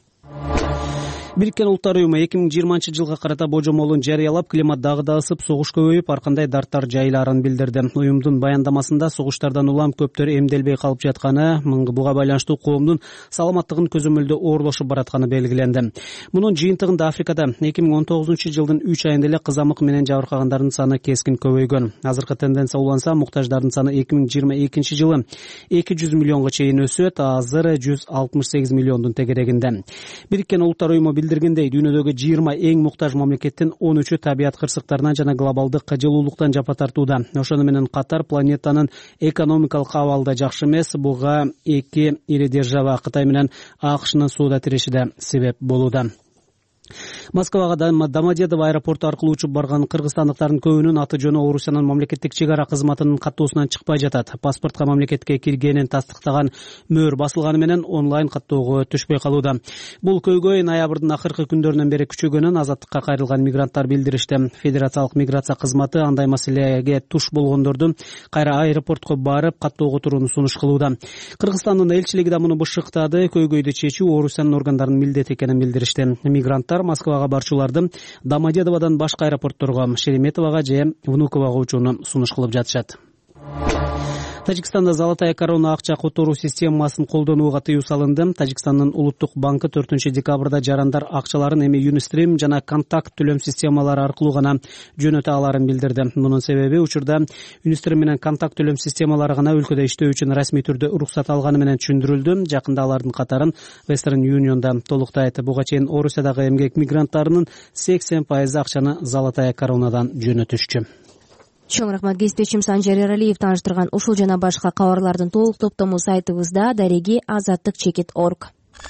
Бириккен Улуттар уюму эки миң жыйырманчы жылга карата божомолун жарыялап, климат дагы да ысып, согуш көбөйүп, ар кандай дарттар жайларын билдирди. Уюмдун баяндамасында согуштардан улам көптөр эмделбей калып жатканы, буга байланыштуу коомдун саламаттыгын көзөмөлдөө оорлошуп баратканы белгиленди. Мунун жыйынтыгында Африкада эки миң он тогузунчу жылдын үч айында эле кызамык менен жабыркагандардын саны кескин көбөйгөн. Азыркы тенденция уланса, муктаждардын саны эки миң жыйырма экинчи жылы эки жүз миллионго чейин өсөт, азыр жүз алтымыш сегиз миллиондун тегерегинде. Бириккен Улуттар уюму билдиргендей, дүйнөдөгү жыйырма эң муктаж мамлекеттин он үчү табият кырсыктарынан жана глобалдык жылуулуктан жапа тартууда. Ошону менен катар планетанын экономикалык абалы да жакшы эмес. Буга эки ири держава Кытай менен АКШнын сууда тиреши да себеп болууда. Москвага Домодедово аэропорту аркылуу учуп барган кыргызстандыктардын көбүнүн аты жөнү Орусиянын мамлекеттик чек ара кызматынын каттоосунан чыкпай жатат. Паспортко мамлекетке киргенин тастыктаган мөөр басылганы менен онлайн каттоого түшпөй калууда. Бул көйгөй ноябрдын акыркы күндөрүнөн бери күчөгөнүн Азаттыкка кайрылган мигранттар билдиришти. Федерациялык миграция кызматы андай маселеге туш болгондорду кайра аэропортко барып каттоого турууну сунуш кылууда. Кыргызстандын элчилиги да муну бышыктады. Көйгөйдү чечүү Орусиянын органдарынын милдети экенин билдиришти. Мигранттар катар Москвага барчуларды Домодедоводан башка аэропортторго, Шереметового же Внукового учууну сунуш кылып жатышат. Тажикстанда Золотая корона акча которуу системасын колдонууга тыюу салынды. Тажикстандын улуттук банкы төртүнчү декабрда жарандар акчаларын эми Юнистрим жана Контакт төлөм системалары аркылуу гана жөнөтө аларын билдирди. Мунун себеби учурда Юнистрим менен Контакт төлөм системалары гана өлкөдө иштөө үчүн расмий түрдө уруксат алганы менен түшүндүрүлдү. Жакында алардын катарын Western Union'да толуктайт. Буга чейин Орусиядагы эмгек мигранттарынын сексен пайызы акчаны Золотая коронадан жөнөтүшчү. Чоң рахмат. Кесиптешим Санжар Эралиев тааныштырган ушул жана башка кабарлардын толук топтому сайтыбызда дареги азаттык чекит точка орг.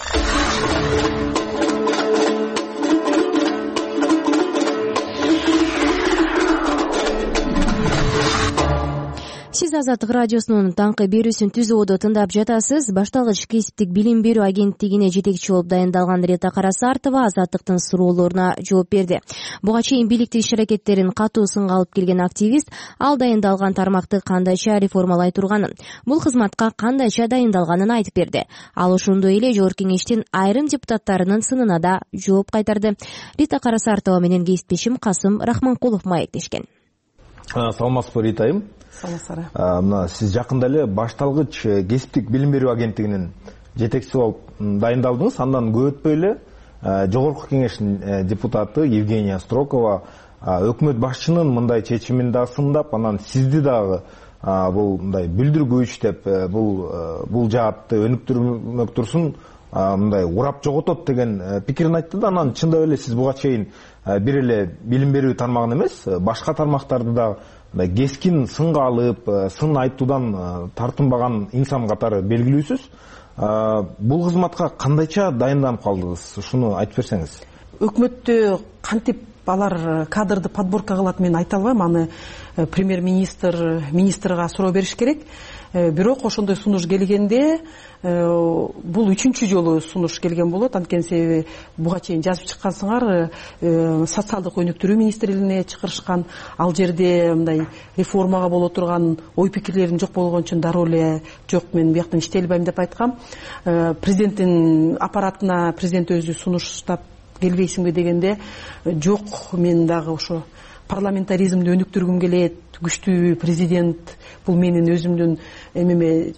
Сиз Азаттык радиосунун таңкы берүүсүн түзүүдө тыңдап жатасыз. Башталгыч кесиптик билим берүү агенттигине жетекчи болуп дайындалган Рита Карасартова Азаттыктын суроолоруна жооп берди. Буга чейин бийликтин иш-аракеттерин катуу сынга алып келген активист ал дайындалган тармакты кандайча реформалай турганын, бул кызматка кандайча дайындалганын айтып берди. Ал ошондой эле жогорку кеңештин айрым депутаттарынын сынына да жооп кайтарды. Рита Карасартова менен кесиптешим Касым Рахманкулов маектешкен. Саламатсызбы, Рита айым? Саламатсыздар. Мына сиз жакында эле башталгыч кесиптик билим берүү агенттигинин жетекчиси болуп дайындалдыңыз. Андан көп өтпөй эле жогорку кеңештин депутаты Евгения Строкова өкмөт башчынын мындай чечимин да сындап, анан сизди дагы бул мындай бүлдүргүч деп бул бул жаатты өнүктүрмөк турсун мындай урап жоготот деген пикирин айтты да. Анан чындап эле сиз буга чейин бир эле билим берүү тармагын эмес, башка тармактарды да кескин сынга алып, сын айтуудан тартынбаган инсан катары белгилүүсүз. Бул кызматка кандайча дайынданып калдыңыз? Ушуну айтып берсеңиз. Өкмөттө кантип алар кадрды подборка кылат мен айта албайм. Аны премьер-министр министрга суроо бериш керек. Бирок ошондой сунуш келгенде бул үчүнчү жолу сунуш келген болот. Анткени себеби буга чейин жазып чыккансыңар, социалдык өнүктүрүү министрлигине чакырышкан, ал жерде мындай реформага боло турган ой пикирлерин жок болгон үчүн дароо эле жок, мен бияктан иштей албайм деп айткам. Президенттин аппаратына президент өзү сунуштап келбейсиңби дегенде, жок, мен дагы ошо парламентаризмди өнүктүргүм келет, күчтүү президент, бул менин өзүмдүн эмеме,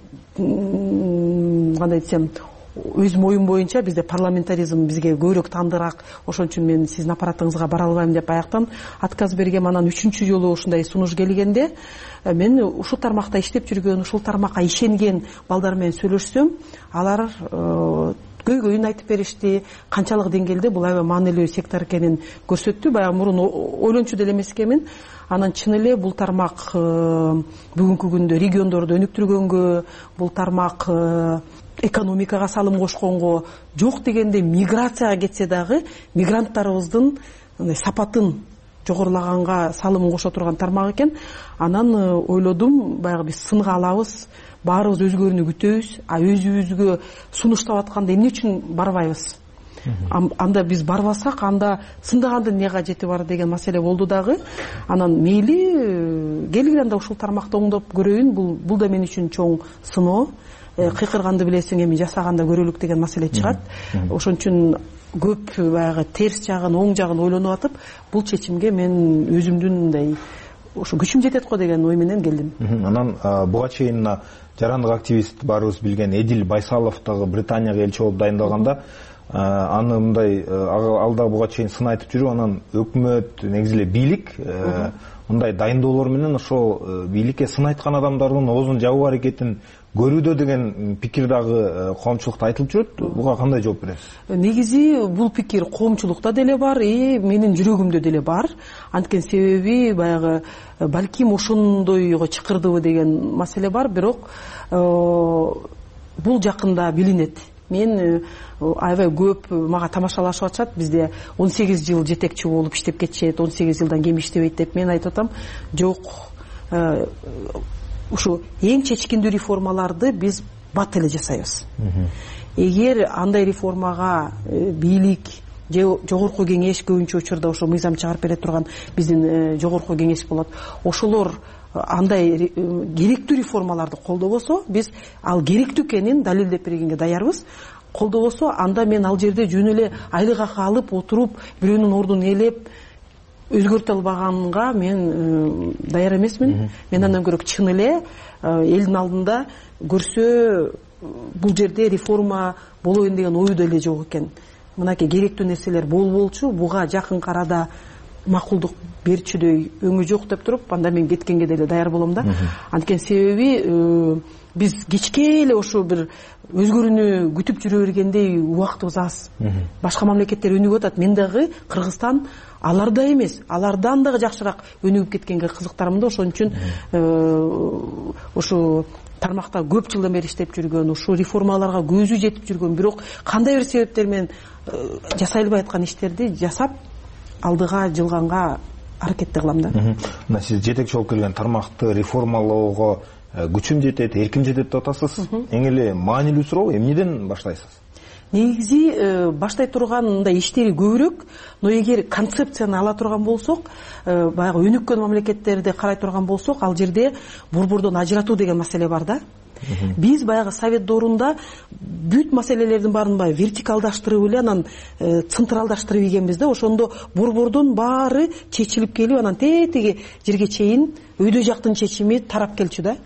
кандай десем, өзүм оюм боюнча бизде парламентаризм бизге көбүрөөк таандыраак, ошон үчүн мен сиздин аппаратыңызга бара албайм деп аяктан отказ бергем. Анан үчүнчү жолу ушундай сунуш келгенде мен ушул тармакта иштеп жүргөн, ушул тармакка ишенген балдар менен сүйлөшсөм, алар көйгөйүн айтып беришти, канчалык деңгээлде бул аябай маанилүү сектор экенин көрсөттү. Баягы мурун ойлончу деле эмес экенмин. Анан чын эле бул тармак бүгүнкү күндө региондорду өнүктүргөнгө, бул тармак экономикага салым кошконго, жок дегенде миграцияга кетсе дагы мигранттарыбыздын сапатын жогорулаганга салымын кошо турган тармак экен. Анан ойлодум, баягы биз сынга алабыз, баарыбыз өзгөрүүнү күтөбүз, а өзүбүзгө сунуштап атканда эмне үчүн барбайбыз? Анда биз барбасак, анда сындагандын эмне кажети бар деген маселе болду дагы. Анан мейли келгиле анда ушул тармакты оңдоп көрөйүн, бул бул да мен үчүн чоң сыноо. Кыйкырганды билесиң, эми жасаганда көрөлүк деген маселе чыгат. Ошон үчүн көп баягы терс жагын, оң жагын ойлонуп атып, бул чечимге мен өзүмдүн мындай ошо күчүм жетет го деген ой менен келдим. Анан буга чейин жарандык активист баарыбыз билген Эдил Байсалов дагы Британияга элчи болуп дайындалганда, аны мындай ал да буга чейин сын айтып жүрүп, анан өкмөт, негизи эле бийлик мындай дайындоолор менен ошол бийликке сын айткан адамдардын оозун жабуу аракетин көрүүдө деген пикир дагы коомчулукта айтылып жүрөт. Буга кандай жооп бересиз? Негизи бул пикир коомчулукта деле бар, и менин жүрөгүмдө деле бар. Анткени себеби баягы балким ошондойго чакырдыбы деген маселе бар, бирок бул жакында билинет. Мен аябай көп мага тамашалашып атышат, бизде он сегиз жыл жетекчи болуп иштеп кетишет, он сегиз жылдан кем иштебейт деп. Мен айтып атам, жок, ушу эң чечкиндүү реформаларды биз бат эле жасайбыз. Эгер андай реформага бийлик же жогорку кеңеш, көбүнчө учурда ошо мыйзам чыгарып бере турган биздин жогорку кеңеш болот, ошолор андай керектүү реформаларды колдобосо, биз ал керектүү экенин далилдеп бергенге даярбыз. колдобосо анда мен ал жерде жөн эле айлык акы алып отуруп бирөөнүн ордун ээлеп өзгөртө албаганга мен даяр эмесмин. Мен андан көрө чын эле элдин алдында көрсө бул жерде реформа болоюн деген ою деле жок экен. Мынакей керектүү нерселер болболчу, буга жакын арада макулдук берчүдөй өңү жок деп туруп, анда мен кеткенге деле даяр болом да. Анткени себеби биз кечке эле ошо бир өзгөрүүнү күтүп жүрө бергендей убактыбыз аз. Башка мамлекеттер өнүгүп атат. Мен дагы Кыргызстан алардай эмес, алардан дагы жакшыраак өнүгүп кеткенге кызыктармын да. Ошон үчүн ошо тармакта көп жылдан бери иштеп жүргөн, ушул реформаларга көзү жетип жүргөн, бирок кандай бир себептер менен жасай албай аткан иштерди жасап алдыга жылганга аракетти кылам да. Мына сиз жетекчи болуп келген тармакты реформалоого күчүм жетет, эрким жетет деп атасыз. Эң эле маанилүү суроо эмнеден баштайсыз? Негизи баштай тургандай иштери көбүрөөк, но эгер концепцияны ала турган болсок, баягы өнүккөн мамлекеттерди карай турган болсок, ал жерде борбордон ажыратуу деген маселе бар да. Биз баягы совет доорунда бүт маселелердин баарын баягы вертикалдаштырып эле анан централдаштырып ийгенбиз да. Ошондо борбордон баары чечилип келип, анан тетиги жерге чейин өйдө жактын чечими тарап келчү да.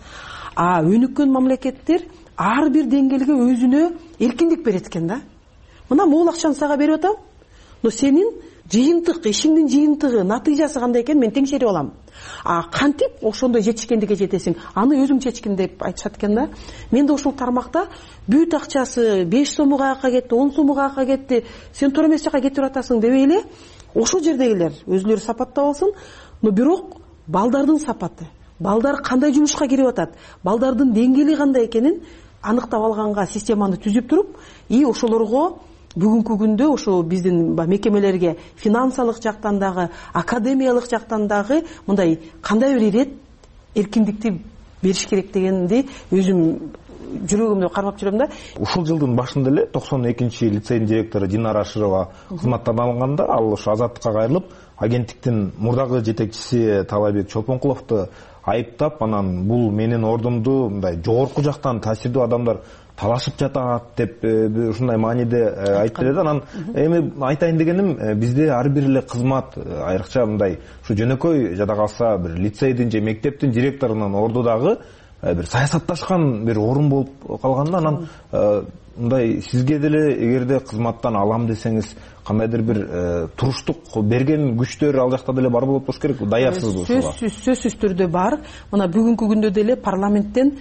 А өнүккөн мамлекеттер ар бир деңгээлге өзүнө эркиндик берет экен да. Мына могул акчаны сага берип атам, но сенин жыйынтык, ишиңдин жыйынтыгы, натыйжасы кандай экенин мен теңшерип алам. А кантип ошондой жетишкендикке жетесиң, аны өзүң чечкин деп айтышат экен да. Мен да ушул тармакта бүт акчасы беш сому каяка кетти, он сому каяка кетти, сен туура эмес жака кетип атасың дебей эле ошол жердегилер өзүлөрү сапаттап алсын, но бирок балдардын сапаты, балдар кандай жумушка кирип атат, балдардын деңгээли кандай экенин аныктап алганга системаны түзүп туруп, и ошолорго бүгүнкү күндө ошо биздин мекемелерге финансылык жактан дагы, академиялык жактан дагы мындай кандай бир ирет эркиндикти бериш керек дегенди өзүм жүрөгүмдө кармап жүрөм да. Ушул жылдын башында эле токсон экинчи лицейдин директору Динара Ашырова кызматтан алынганда, ал ошо азаттыкка кайрылып, агенттиктин мурдагы жетекчиси Талайбек Чолпонкуловду айыптап, анан бул менин ордумду мындай жогорку жактан таасирдүү адамдар талашып жатат деп ушундай мааниде айтты эле. Анан эми айтайын дегеним, бизде ар бир эле кызмат, айрыкча мындай ушу жөнөкөй жада калса бир лицейдин же мектептин директорунун орду дагы бир саясатташкан бир орун болуп калганда, анан мындай сизге деле эгерде кызматтан алам десеңиз кандайдыр бир туруштук берген күчтөр ал жакта деле бар болуп болуш керек. Даярсызбы ушуга? Сөзсүз, сөзсүз түрдө бар. Мына бүгүнкү күндө деле парламенттен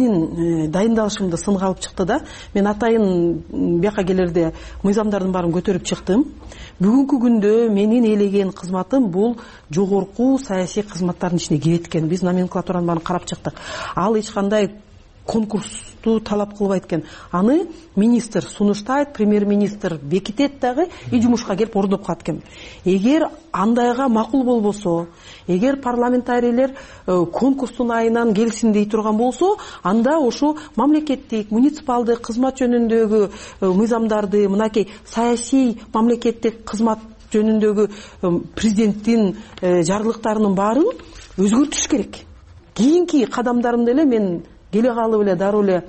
менин дайындалышымды сынга алып чыкты да. Мен атайын бияка келерде мыйзамдардын баарын көтөрүп чыктым. Бүгүнкү күндө менин ээлеген кызматым бул жогорку саясий кызматтардын ичине кирет экен. Биз номенклатуранын баарын карап чыктык. Ал эч кандай конкурсту талап кылбайт экен. Аны министр сунуштайт, премьер-министр бекитет дагы, и жумушка келип ордоп калат экен. Эгер андайга макул болбосо, эгер парламентарийлер конкурстун айынан келсин дей турган болсо, анда ошо мамлекеттик, муниципалдык кызмат жөнүндөгү мыйзамдарды, мынакей саясий мамлекеттик кызмат жөнүндөгү президенттин жарлыктарынын баарын өзгөртүш керек. Кийинки кадамдарымды эле мен келе калып эле дароо эле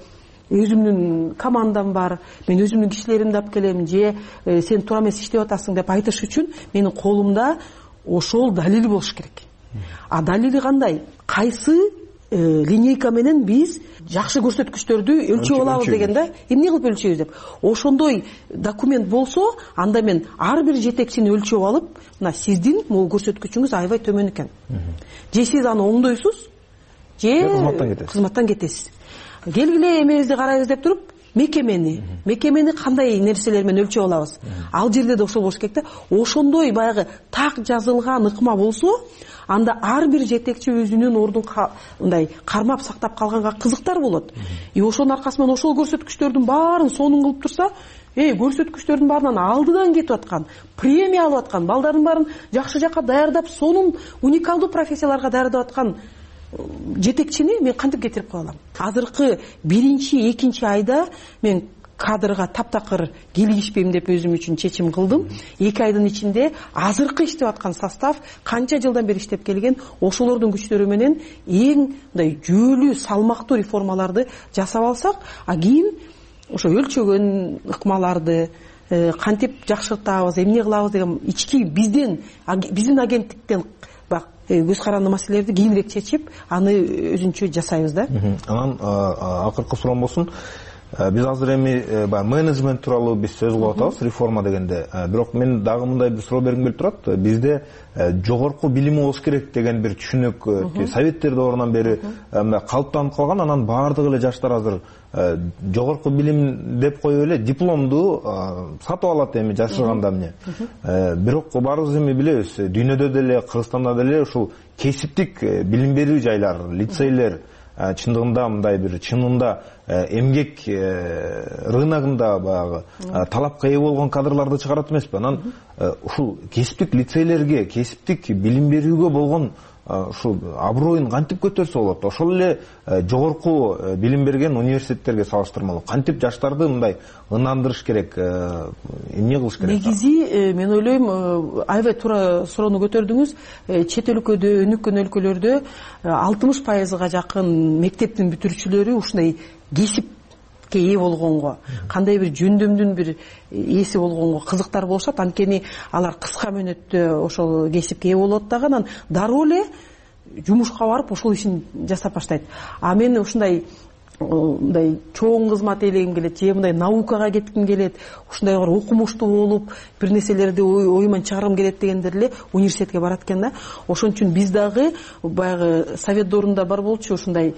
өзүмдүн командам бар, мен өзүмдүн кишилеримди алып келем, же сен туура эмес иштеп атасың деп айтыш үчүн менин колумда ошол далил болуш керек. А далили кандай? Кайсы линейка менен биз жакшы көрсөткүчтөрдү өлчөп алабыз деген да. Эмне кылып өлчөйбүз деп. Ошондой документ болсо, анда мен ар бир жетекчини өлчөп алып, мына сиздин могу көрсөткүчүңүз аябай төмөн экен. Же сиз аны оңдойсуз, же кызматтан кетесиз. Келгиле эмебизди карайбыз деп туруп, мекемени, мекемени кандай нерселер менен өлчөп алабыз. Ал жерде да ошол болуш керек да. Ошондой баягы так жазылган ыкма болсо, анда ар бир жетекчи өзүнүн ордун мындай кармап сактап калганга кызыктар болот. И ошонун аркасы менен ошол көрсөткүчтөрдүн баарын сонун кылып турса, эй, көрсөткүчтөрдүн баарынан алдыдан кетип аткан, премия алып аткан, балдардын баарын жакшы жака даярдап, сонун уникалдуу профессияларга даярдап аткан жетекчини мен кантип кетирип кое алам? Азыркы биринчи, экинчи айда мен кадрга таптакыр келишпейм деп өзүм үчүн чечим кылдым. Эки айдын ичинде азыркы иштеп аткан состав, канча жылдан бери иштеп келген, ошолордун күчтөрү менен эң мындай жүйөлүү, салмактуу реформаларды жасап алсак, а кийин ошо өлчөгөн ыкмаларды кантип жакшыртабыз, эмне кылабыз деген ички бизден биздин агенттиктен баягы көз каранды маселелерди кийинирээк чечип, аны өзүнчө жасайбыз да. Анан акыркы суроом болсун. Биз азыр эми баягы менеджмент тууралуу биз сөз кылып атабыз, реформа дегенде. Бирок мен дагы мындай бир суроо бергим келип турат. Бизде жогорку билими болуш керек деген бир түшүнүк советтер доорунан бери калыптанып калган. Анан баардык эле жаштар азыр жогорку билим деп коюп эле дипломду сатып алат эми жашырганда эмне. Бирок баарыбыз эми билебиз, дүйнөдө деле, Кыргызстанда деле ушул кесиптик билим берүү жайлар, лицейлер чындыгында мындай бир чынында эмгек рыногунда баягы талапка ээ болгон кадрларды чыгарат эмеспи. Анан ушул кесиптик лицейлерге, кесиптик билим берүүгө болгон ушул аброюн кантип көтөрсө болот? Ошол эле жогорку билим берген университеттерге салыштырмалуу кантип жаштарды мындай ынандырыш керек, эмне кылыш керек? Негизи мен ойлойм, аябай туура суроону көтөрдүңүз. Чет өлкөдө, өнүккөн өлкөлөрдө алтымыш пайызга жакын мектептин бүтүрүүчүлөрү ушундай кесипке ээ болгонго, кандай бир жөндөмдүн бир ээси болгонго кызыктар болушат. Анткени алар кыска мөөнөттө ошол кесипке ээ болот дагы, анан дароо эле жумушка барып ошол ишин жасап баштайт. А мен ушундай мындай чоң кызмат ээлегим келет, же мындай наукага кетким келет, ушундай бир окумуштуу болуп, бир нерселерди оюман чыгаргым келет дегендер эле университетке барат экен да. Ошон үчүн биз дагы баягы совет доорунда бар болчу ушундай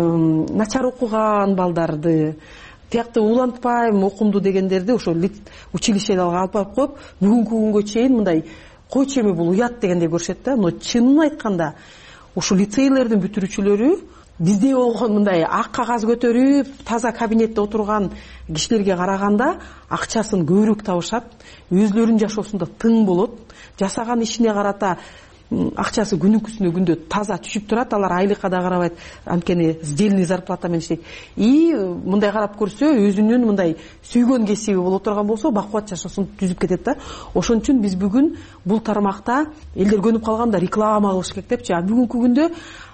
начар окуган балдарды, тиякты улантпайм окумду дегендерди ошо училищелерге алып барып коюп, бүгүнкү күнгө чейин мындай койчу эми бул уят дегендей көрүшөт да. Но чынын айтканда ушул лицейлердин бүтүрүүчүлөрү бизде болгон мындай ак кагаз көтөрүп, таза кабинетте отурган кишилерге караганда акчасын көбүрөөк табышат, өзлөрүнүн жашоосунда тың болот, жасаган ишине карата акчасы күнүнкүсүнө күндө таза түшүп турат, алар айлыкка да карабайт, анткени сдельный зарплата менен иштейт. И мындай карап көрсө, өзүнүн мындай сүйгөн кесиби боло турган болсо, бакубат жашоосун түзүп кетет да. Ошон үчүн биз бүгүн бул тармакта элдер көнүп калганда реклама кылыш керек депчи. А бүгүнкү күндө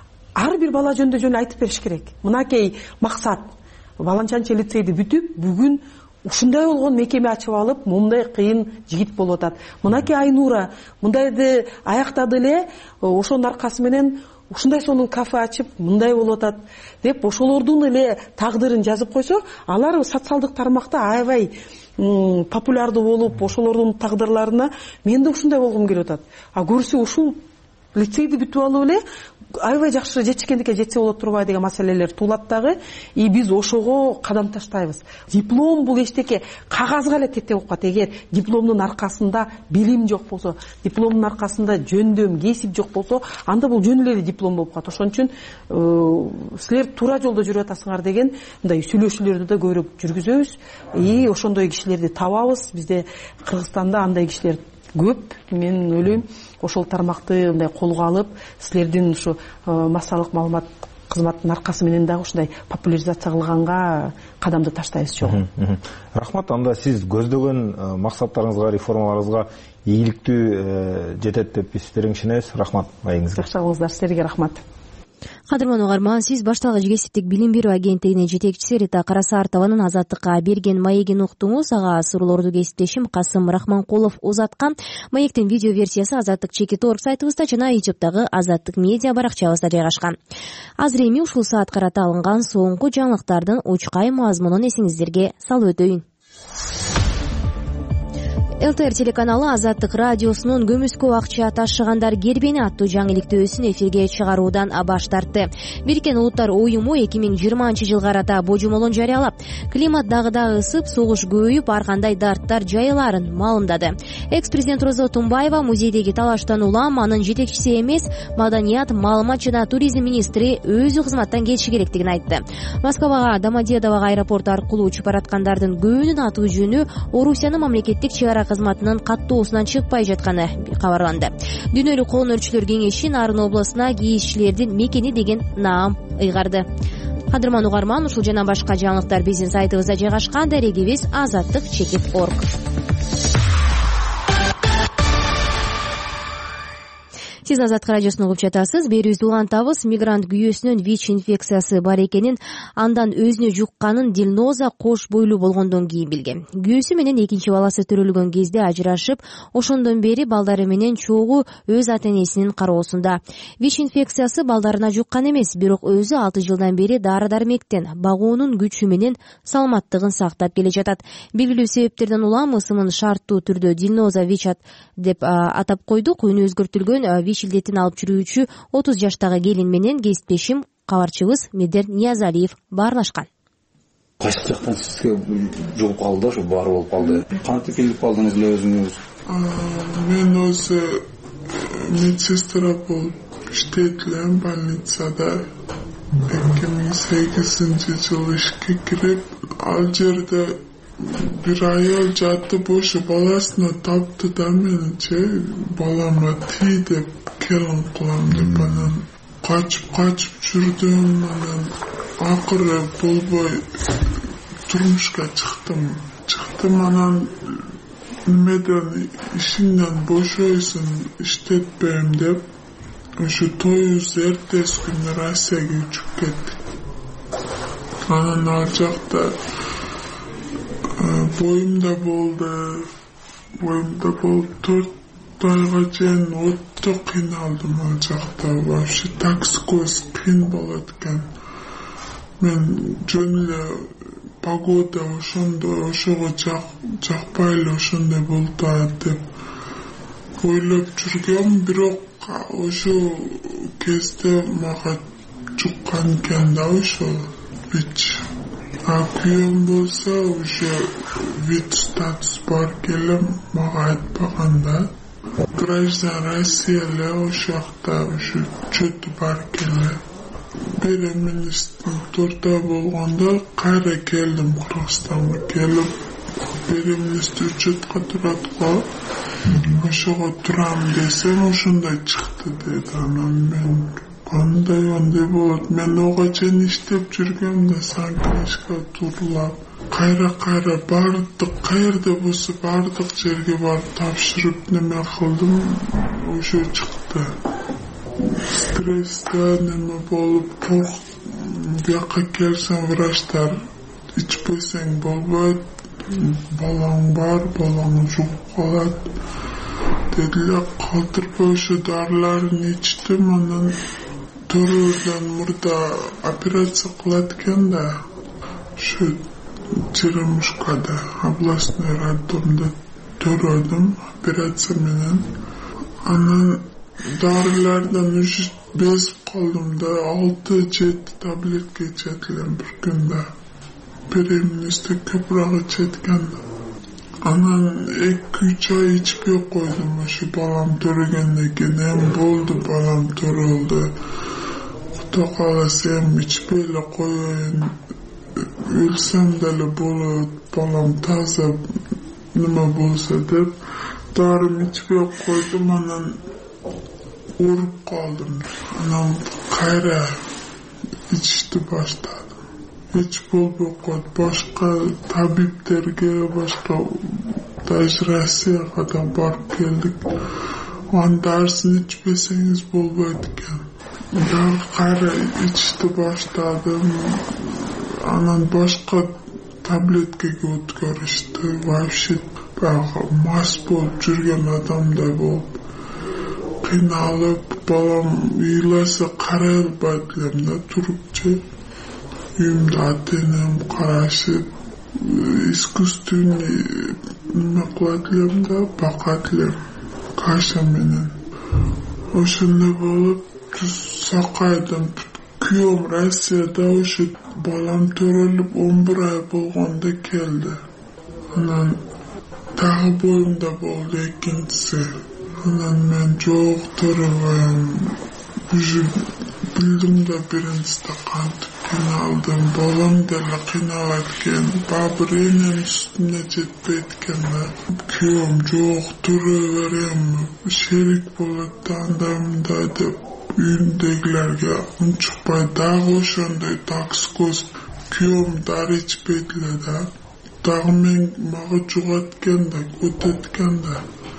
ар бир бала жөнүндө жөн айтып бериш керек. Мынакей максат, баланчанча лицейди бүтүп, бүгүн ушундай болгон мекеме ачып алып, мындай кыйын жигит болуп атат. Мынакей Айнура мындайды аяктады эле, ошонун аркасы менен ушундай сонун кафе ачып, мындай болуп атат деп ошолордун эле тагдырын жазып койсо, алар социалдык тармакта аябай популярдуу болуп, ошолордун тагдырларына мен да ушундай болгум келип атат. А көрсө ушул лицейди бүтүп алып эле аябай жакшы жетишкендикке жетсе болот турбайбы деген маселелер туулат дагы. И биз ошого кадам таштайбыз. Диплом бул эчтеке кагазга эле тете болуп калат. Эгер дипломдун аркасында билим жок болсо, дипломдун аркасында жөндөм, кесип жок болсо, анда бул жөн эле диплом болуп калат. Ошон үчүн силер туура жолдо жүрүп атасыңар деген мындай сүйлөшүүлөрдү да көбүрөөк жүргүзөбүз. И ошондой кишилерди табабыз. Бизде Кыргызстанда андай кишилер көп. Мен ойлойм, ошол тармакты мындай колго алып, силердин ушу массалык маалымат кызматтын аркасы менен дагы ушундай популяризация кылганга кадамды таштайбыз чогуу. Рахмат. Анда сиз көздөгөн максаттарыңызга, реформаларыңызга ийгиликтүү жетет деп биз сиздерге ишенебиз. Рахмат маегиңизге. Жакшы болуңуздар, силерге рахмат. Кадырман угарман, сиз башталгыч кесиптик билим берүү агенттигинин жетекчиси Рита Карасартованын Азаттыкка берген маегин уктуңуз. Ага суроолорду кесиптешим Касым Рахманкулов узаткан. Маектин видео версиясы Азаттык чекит точка орг сайтыбызда жана ютубтагы Азаттык медиа баракчабызда жайгашкан. Азыр эми ушул саат карата алынган соңку жаңылыктардын учкай мазмунун эсиңиздерге салып өтөйүн. ЛТР телеканалы Азаттык радиосунун көмүскө акча ташыгандар кербени аттуу жаңылыктөөсүн эфирге чыгаруудан баш тартты. Бириккен Улуттар уюму эки миң жыйырманчы жылга карата божомолун жарыялап, климат дагы да ысып, согуш көбөйүп, ар кандай дарттар жайылаарын маалымдады. Экс-президент Роза Тумбаева музейдеги талаштан улам анын жетекчиси эмес, маданият, маалымат жана туризм министри өзү кызматтан кетиши керектигин айтты. Москвага, Домодедово аэропорту аркылуу учуп бараткандардын көбүнүн атуу жөнү Орусиянын мамлекеттик чек ара кызматынын каттоосунан чыкпай жатканы кабарланды. Дүйнөлүк коон өрчүлөр кеңеши Нарын областына кийизчилердин мекени деген наам ыйгарды. Кадырман угарман, ушул жана башка жаңылыктар биздин сайтыбызда жайгашкан. Дарегибиз азаттык чекит точка орг. Сиз Азаттык радиосун угуп жатасыз. Берүүбүздү улантабыз. Мигрант күйөөсүнөн ВИЧ инфекциясы бар экенин, андан өзүнө жукканын Дилноза кош бойлуу болгондон кийин билген. Күйөөсү менен экинчи баласы төрөлгөн кезде ажырашып, ошондон бери балдары менен чогуу өз ата-энесинин кароосунда. ВИЧ инфекциясы балдарына жуккан эмес, бирок өзү алты жылдан бери дары-дармектен, багуунун күчү менен саламаттыгын сактап келе жатат. Белгилүү себептерден улам ысымын шарттуу түрдө Дилноза ВИЧ деп атап койдук. Үнү өзгөртүлгөн ВИЧ илдетин алып жүрүүчү отуз жаштагы келин менен кесиптешим кабарчыбыз Медер Ниязалиев баарлашкан. Кайсы жактан сизге жугуп калды, ошо баар болуп калды? Кантип келип калдыңыз эле өзүңүз? Мен өзү медсестра болуп иштейт элем больницада. эки миң сегизинчи жылы ишке кирип, ал жерде бир айыл жатып ошо баласына тапты да меничи, балама тий деп келин кылам деп анан качып качып жүрдүм. Анан акыры болбой турмушка чыктым. Чыктым анан немеден ишиңден бошойсуң, иштетпейм деп ошо тоюбуз эртеси күнү Россияга учуп кеттик. Анан ал жакта боюмда болду, боюмда болуп төрт айга чейин өтө кыйналдым ал жакта. Вообще токсикоз кыйын болот экен. Мен жөн эле погода ошондой, ошого жакпай эле ошондой болуп атат деп ойлоп жүргөм, бирок ошо кезде мага жуккан экен да ошо ВИЧ. А күйөөм болсо ошо ВИЧ статус бар келем мага айтпаган да. Граждан Россия эле ошо жакта ошо чөтү бар келе. Беремиздин төртөө болгондо кайра келдим Кыргызстанга келип, беремиздин учетка турат го. Ошого турам десем ошондой чыкты деди. Анан мен кандай андай болот, мен ого чейин иштеп жүргөм да санкнижка турлап, кайра кайра бардык каерде болсо бардык жерге барып тапшырып неме кылдым, ошо чыкты. Стресстен неме болуп, корк бияка келсең врачтар ичпесең болбойт, балаң бар, балаң жугуп калат дедилер. Калтырбай ошо дарыларын ичтим. Анан төрөдөн мурда операция кылат экен да, ошо Черемушкада, областной роддомдо төрөдүм операция менен. Анан дарылардан уже безип калдым да, алты жети таблетка ичет элем бир күндө. Береминизде көбүрөөк ичет экен. Анан эки үч ай ичпей койдум, ошо балам төрөгөндөн кийин эми болду, балам төрөлдү. Кудай кааласа эми ичпей эле коеюн, өлсөм деле болот, балам таза неме болсо деп дарым ичпей койдум. Анан ооруп калдым. Анан кайра ичишти баштадым. Эч болбой койт. Башка табиптерге, башка даже Россияга да барып келдик. Анын дарысын ичпесеңиз болбойт экен. Дагы кайра ичишти баштадым. Анан башка таблеткеге өткөрүштү. Вообще баягы мас болуп жүргөн адамдай болуп кыйналып, балам ыйласа карай албайт элем да турупчу. Үйүмдө ата-энем карашып, искусственный неме кылат элем да, бакат элем каша менен. Ошондой болуп сакайдым. Күйөөм Россияда ошо балам төрөлүп он бир ай болгондо келди. Анан дагы боюмда болду экинчиси. Анан мен жок төрөбөйм. Уже билдим да биринчисде кантип кыйналдым. Балам деле кыйналат экен. Баабыр энем үстүнө жетпейт экен да. Күйөөм жок төрө берем, шерик болот да андай мындай деп үйүмдөгүлөргө унчукпай дагы ошондой токсикоз. Күйөөм дары ичпейт эле да. Дагы мен мага жугат экен да, өтөт экен да.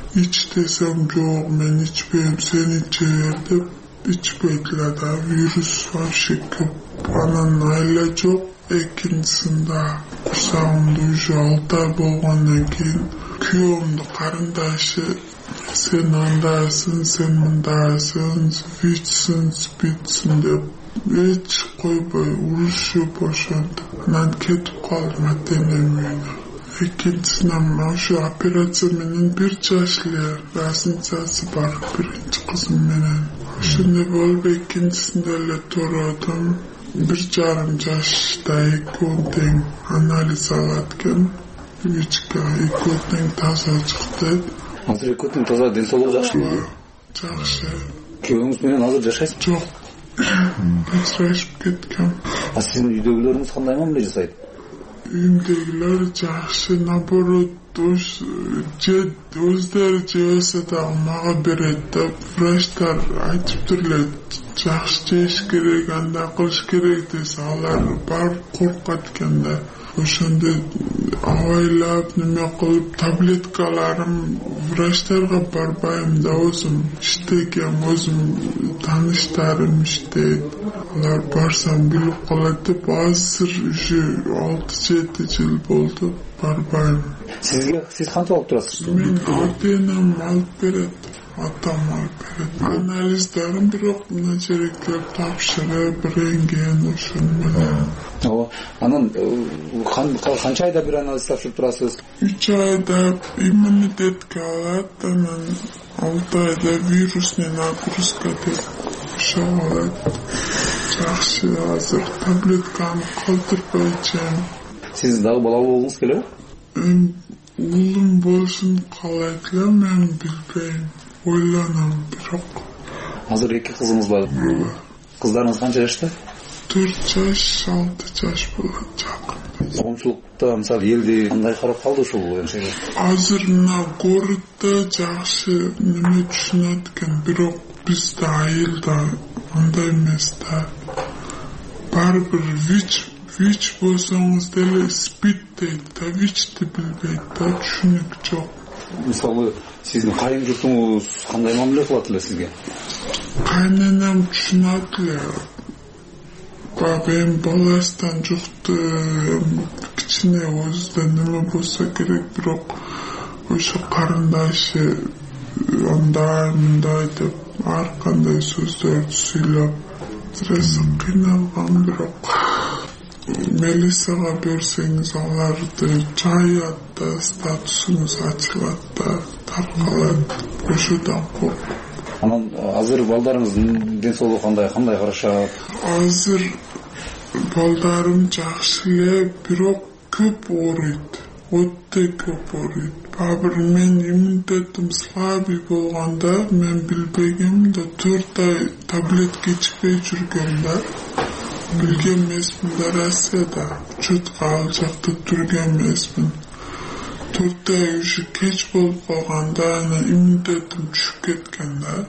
ич десем жок, мен ичпейм, сен иче бер деп ичпейдилер да. Вирус вообще көп. Анан айла жок. Экинчисинде курсагымда уже алты ай болгондон кийин күйөөмдүн карындашы сен андайсың, сен мындайсың, вичсиң, спитсиң деп эч койбой урушуп ошентип анан кетип калдым ата энемдин үйүнө. Экинчисинен ошо операция менен бир жаш эле разницасы бар биринчи кызым менен. Ошондой болуп экинчисинде эле төрөдүм. Бир жарым жашта экөө тең анализ алат экен. Вичка экөө тең таза чыкты. Азыр экөө тең таза, ден соолугу жакшыбы? Жакшы. Күйөөңүз менен азыр жашайсызбы? Жок. Ажырашып кеткен. А сиздин үйдөгүлөрүңүз кандай мамиле жасайт? Үйүмдөгүлөр жакшы, наоборот, өздөрү жебесе дагы мага берет да. Врачтар айтыптыр эле, жакшы жеш керек, андай кылыш керек десе, алар барып коркот экен да. Ошондо абайлап неме кылып таблеткаларым врачтарга барбайм да, өзүм иштегем, өзүм тааныштарым иштейт. Алар барсам билип калат деп азыр уже алты жети жыл болду барбайм. Сизге сиз кантип алып турасыз? Мен ата энем алып берет. Атам алып берет. Анализдерим бирок мына жерге келип тапшырып, рентген ошону менен. Ооба. Анан канча айда бир анализ тапшырып турасыз? үч айда иммунитетке алат, анан алты айда вирусный нагрузка деп ошо алат. Жакшы, азыр таблетканы калтырбай ичем. Сиз дагы бала болгуңуз келеби? Уулум болушун каалайт элем, мен билбейм. Ойланам бирок. Азыр эки кызыңыз бар. Кыздарыңыз канча жашта? төрт жаш, алты жаш болот жакын. Коомчулукта мисалы элди кандай карап калды ушул эншеге? Азыр мына городдо жакшы неме түшүнөт экен, бирок бизде айылда андай эмес да. Баары бир вич вич болсоңуз деле спит дейт да, вичти билбейт да, түшүнүк жок. Мисалы, сиздин кайын журтуңуз кандай мамиле кылат эле сизге? Кайненем түшүнөт эле. Бабам баласынан жукты, кичине өзүдө неме болсо керек, бирок ошо карындашы андай мындай деп ар кандай сөздөрдү сүйлөп сырасы кыйналган. Бирок милицияга берсеңиз аларды жаят да, статусуңуз ачылат да, таркалат. Ошодон коркуп. Анан азыр балдарыңыздын ден соолугу кандай, кандай карашат? Азыр балдарым жакшы эле, бирок көп ооруйт. Өтө көп ооруйт. Баабир мен иммунитетим слабый болгондо мен билбегем да, төрт ай таблетка ичпей жүргөм да. Билген эмесмин да, Россияда учетко ал жакта турган эмесмин. төрт ай уже кеч болуп калганда анан иммунитетим түшүп кеткен да.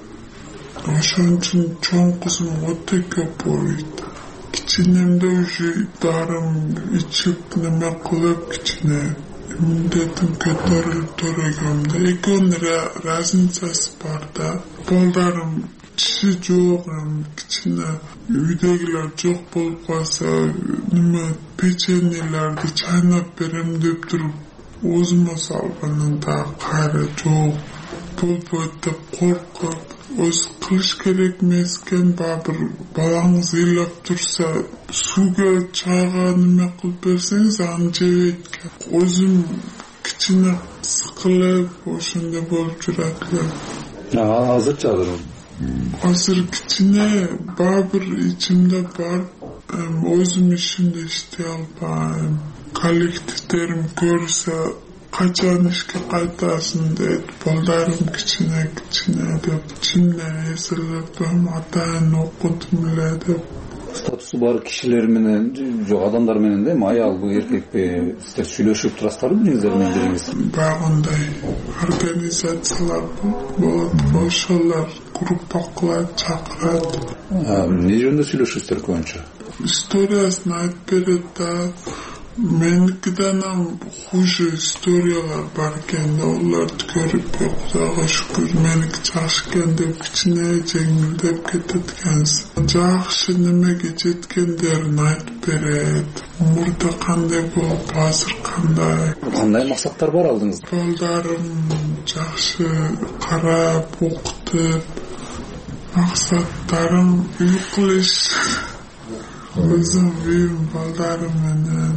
Ошон үчүн чоң кызым өтө көп ооруйт. Кичинемде уже дарым ичип неме кылып кичине иммунитетим көтөрүлүп төрөгөм да. Экөөнүн разницасы бар да. Балдарым тиши жок, кичине үйдөгүлөр жок болуп калса неме печеньелерди чайнап берем деп туруп өзүмө салганында кайра жок болбойт деп коркуп, өз кылыш керек эмес экен. Баабир балаңыз ыйлап турса сууга чайга неме кылып берсеңиз аны жебейт экен. Өзүм кичине сыкылып ошондой болуп жүрөт элем. Азырчы азыр азыр кичине баабир ичимде бар, өзүм ишимди иштей албайм. Коллективдерим көрсө качан ишке кайтасың дейт. Балдарым кичине кичине деп ичимден эсерлетем, атайын окудум эле деп. Статусу бар кишилер менен, жок адамдар менен да, аялбы, эркекпи, сиздер сүйлөшүп турасыздарбы бириңиздер менен бириңиз? Багындай организациялар болот, ошолор группа кылат, чакырат. Эмне жөнүндө сүйлөшөсүздөр көбүнчө? Историясын айтып берет да, Menikiden huşu istoriyalar barken de onları görüp Xudoga şükür menik жақшыken dep kichine жеңилдеп кететkensiz. Жақшы немеге жеткендерин айтып берет. Мурда кандай болуп, азыр кандай. Кандай максаттар бар алдыңызда? Балдарым жақшы карап, окутуп, максаттарым үй кылыш. Өзüm үйüm балдарым менен.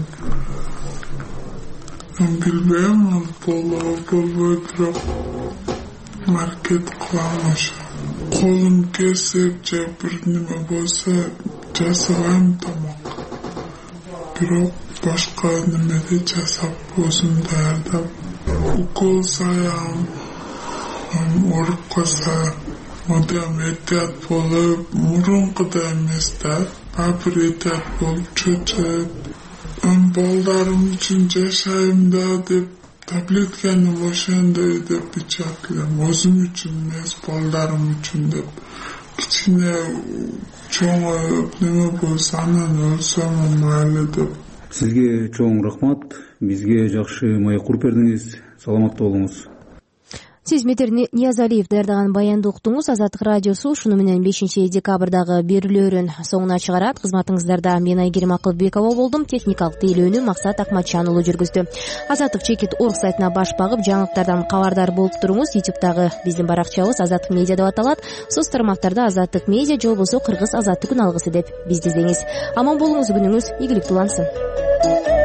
Мен билбейм, болобу болбой бирок маркет кылам ошо. Колум кесип же бир неме болсо жасабайм тамак. Бирок башка немеди жасап өзүм даярдап укол саям, ооруп калса модем этият болуп, мурункудай эмес да, бир этият болуп чөчөт. Балдарым үчүн жашайм да деп таблетканы ошондой деп ичет элем. Өзүм үчүн эмес, балдарым үчүн деп. Кичине чоңоюп неме болсо анан өлсөм майлы деп. Сизге чоң рахмат. Бизге жакшы маек куруп бердиңиз. Саламатта болуңуз. Сиз Метер Ниязалиев даярдаган баянды уктуңуз. Азаттык радиосу ушуну менен бешинчи декабрдагы берүүлөрүн соңуна чыгарат. Кызматыңыздарда мен Айгерим Акылбекова болдум. Техникалык тейлөөнү Максат Акматжан уулу жүргүздү. Азаттык чекит орг сайтына баш багып, жаңылыктардан кабардар болуп туруңуз. ютубтагы биздин баракчабыз Азаттык медиа деп аталат. Соц тармактарда Азаттык медиа же болбосо Кыргыз Азаттык күн алгысы деп бизди издеңиз. Аман болуңуз, күнүңүз ийгиликтүү улансын.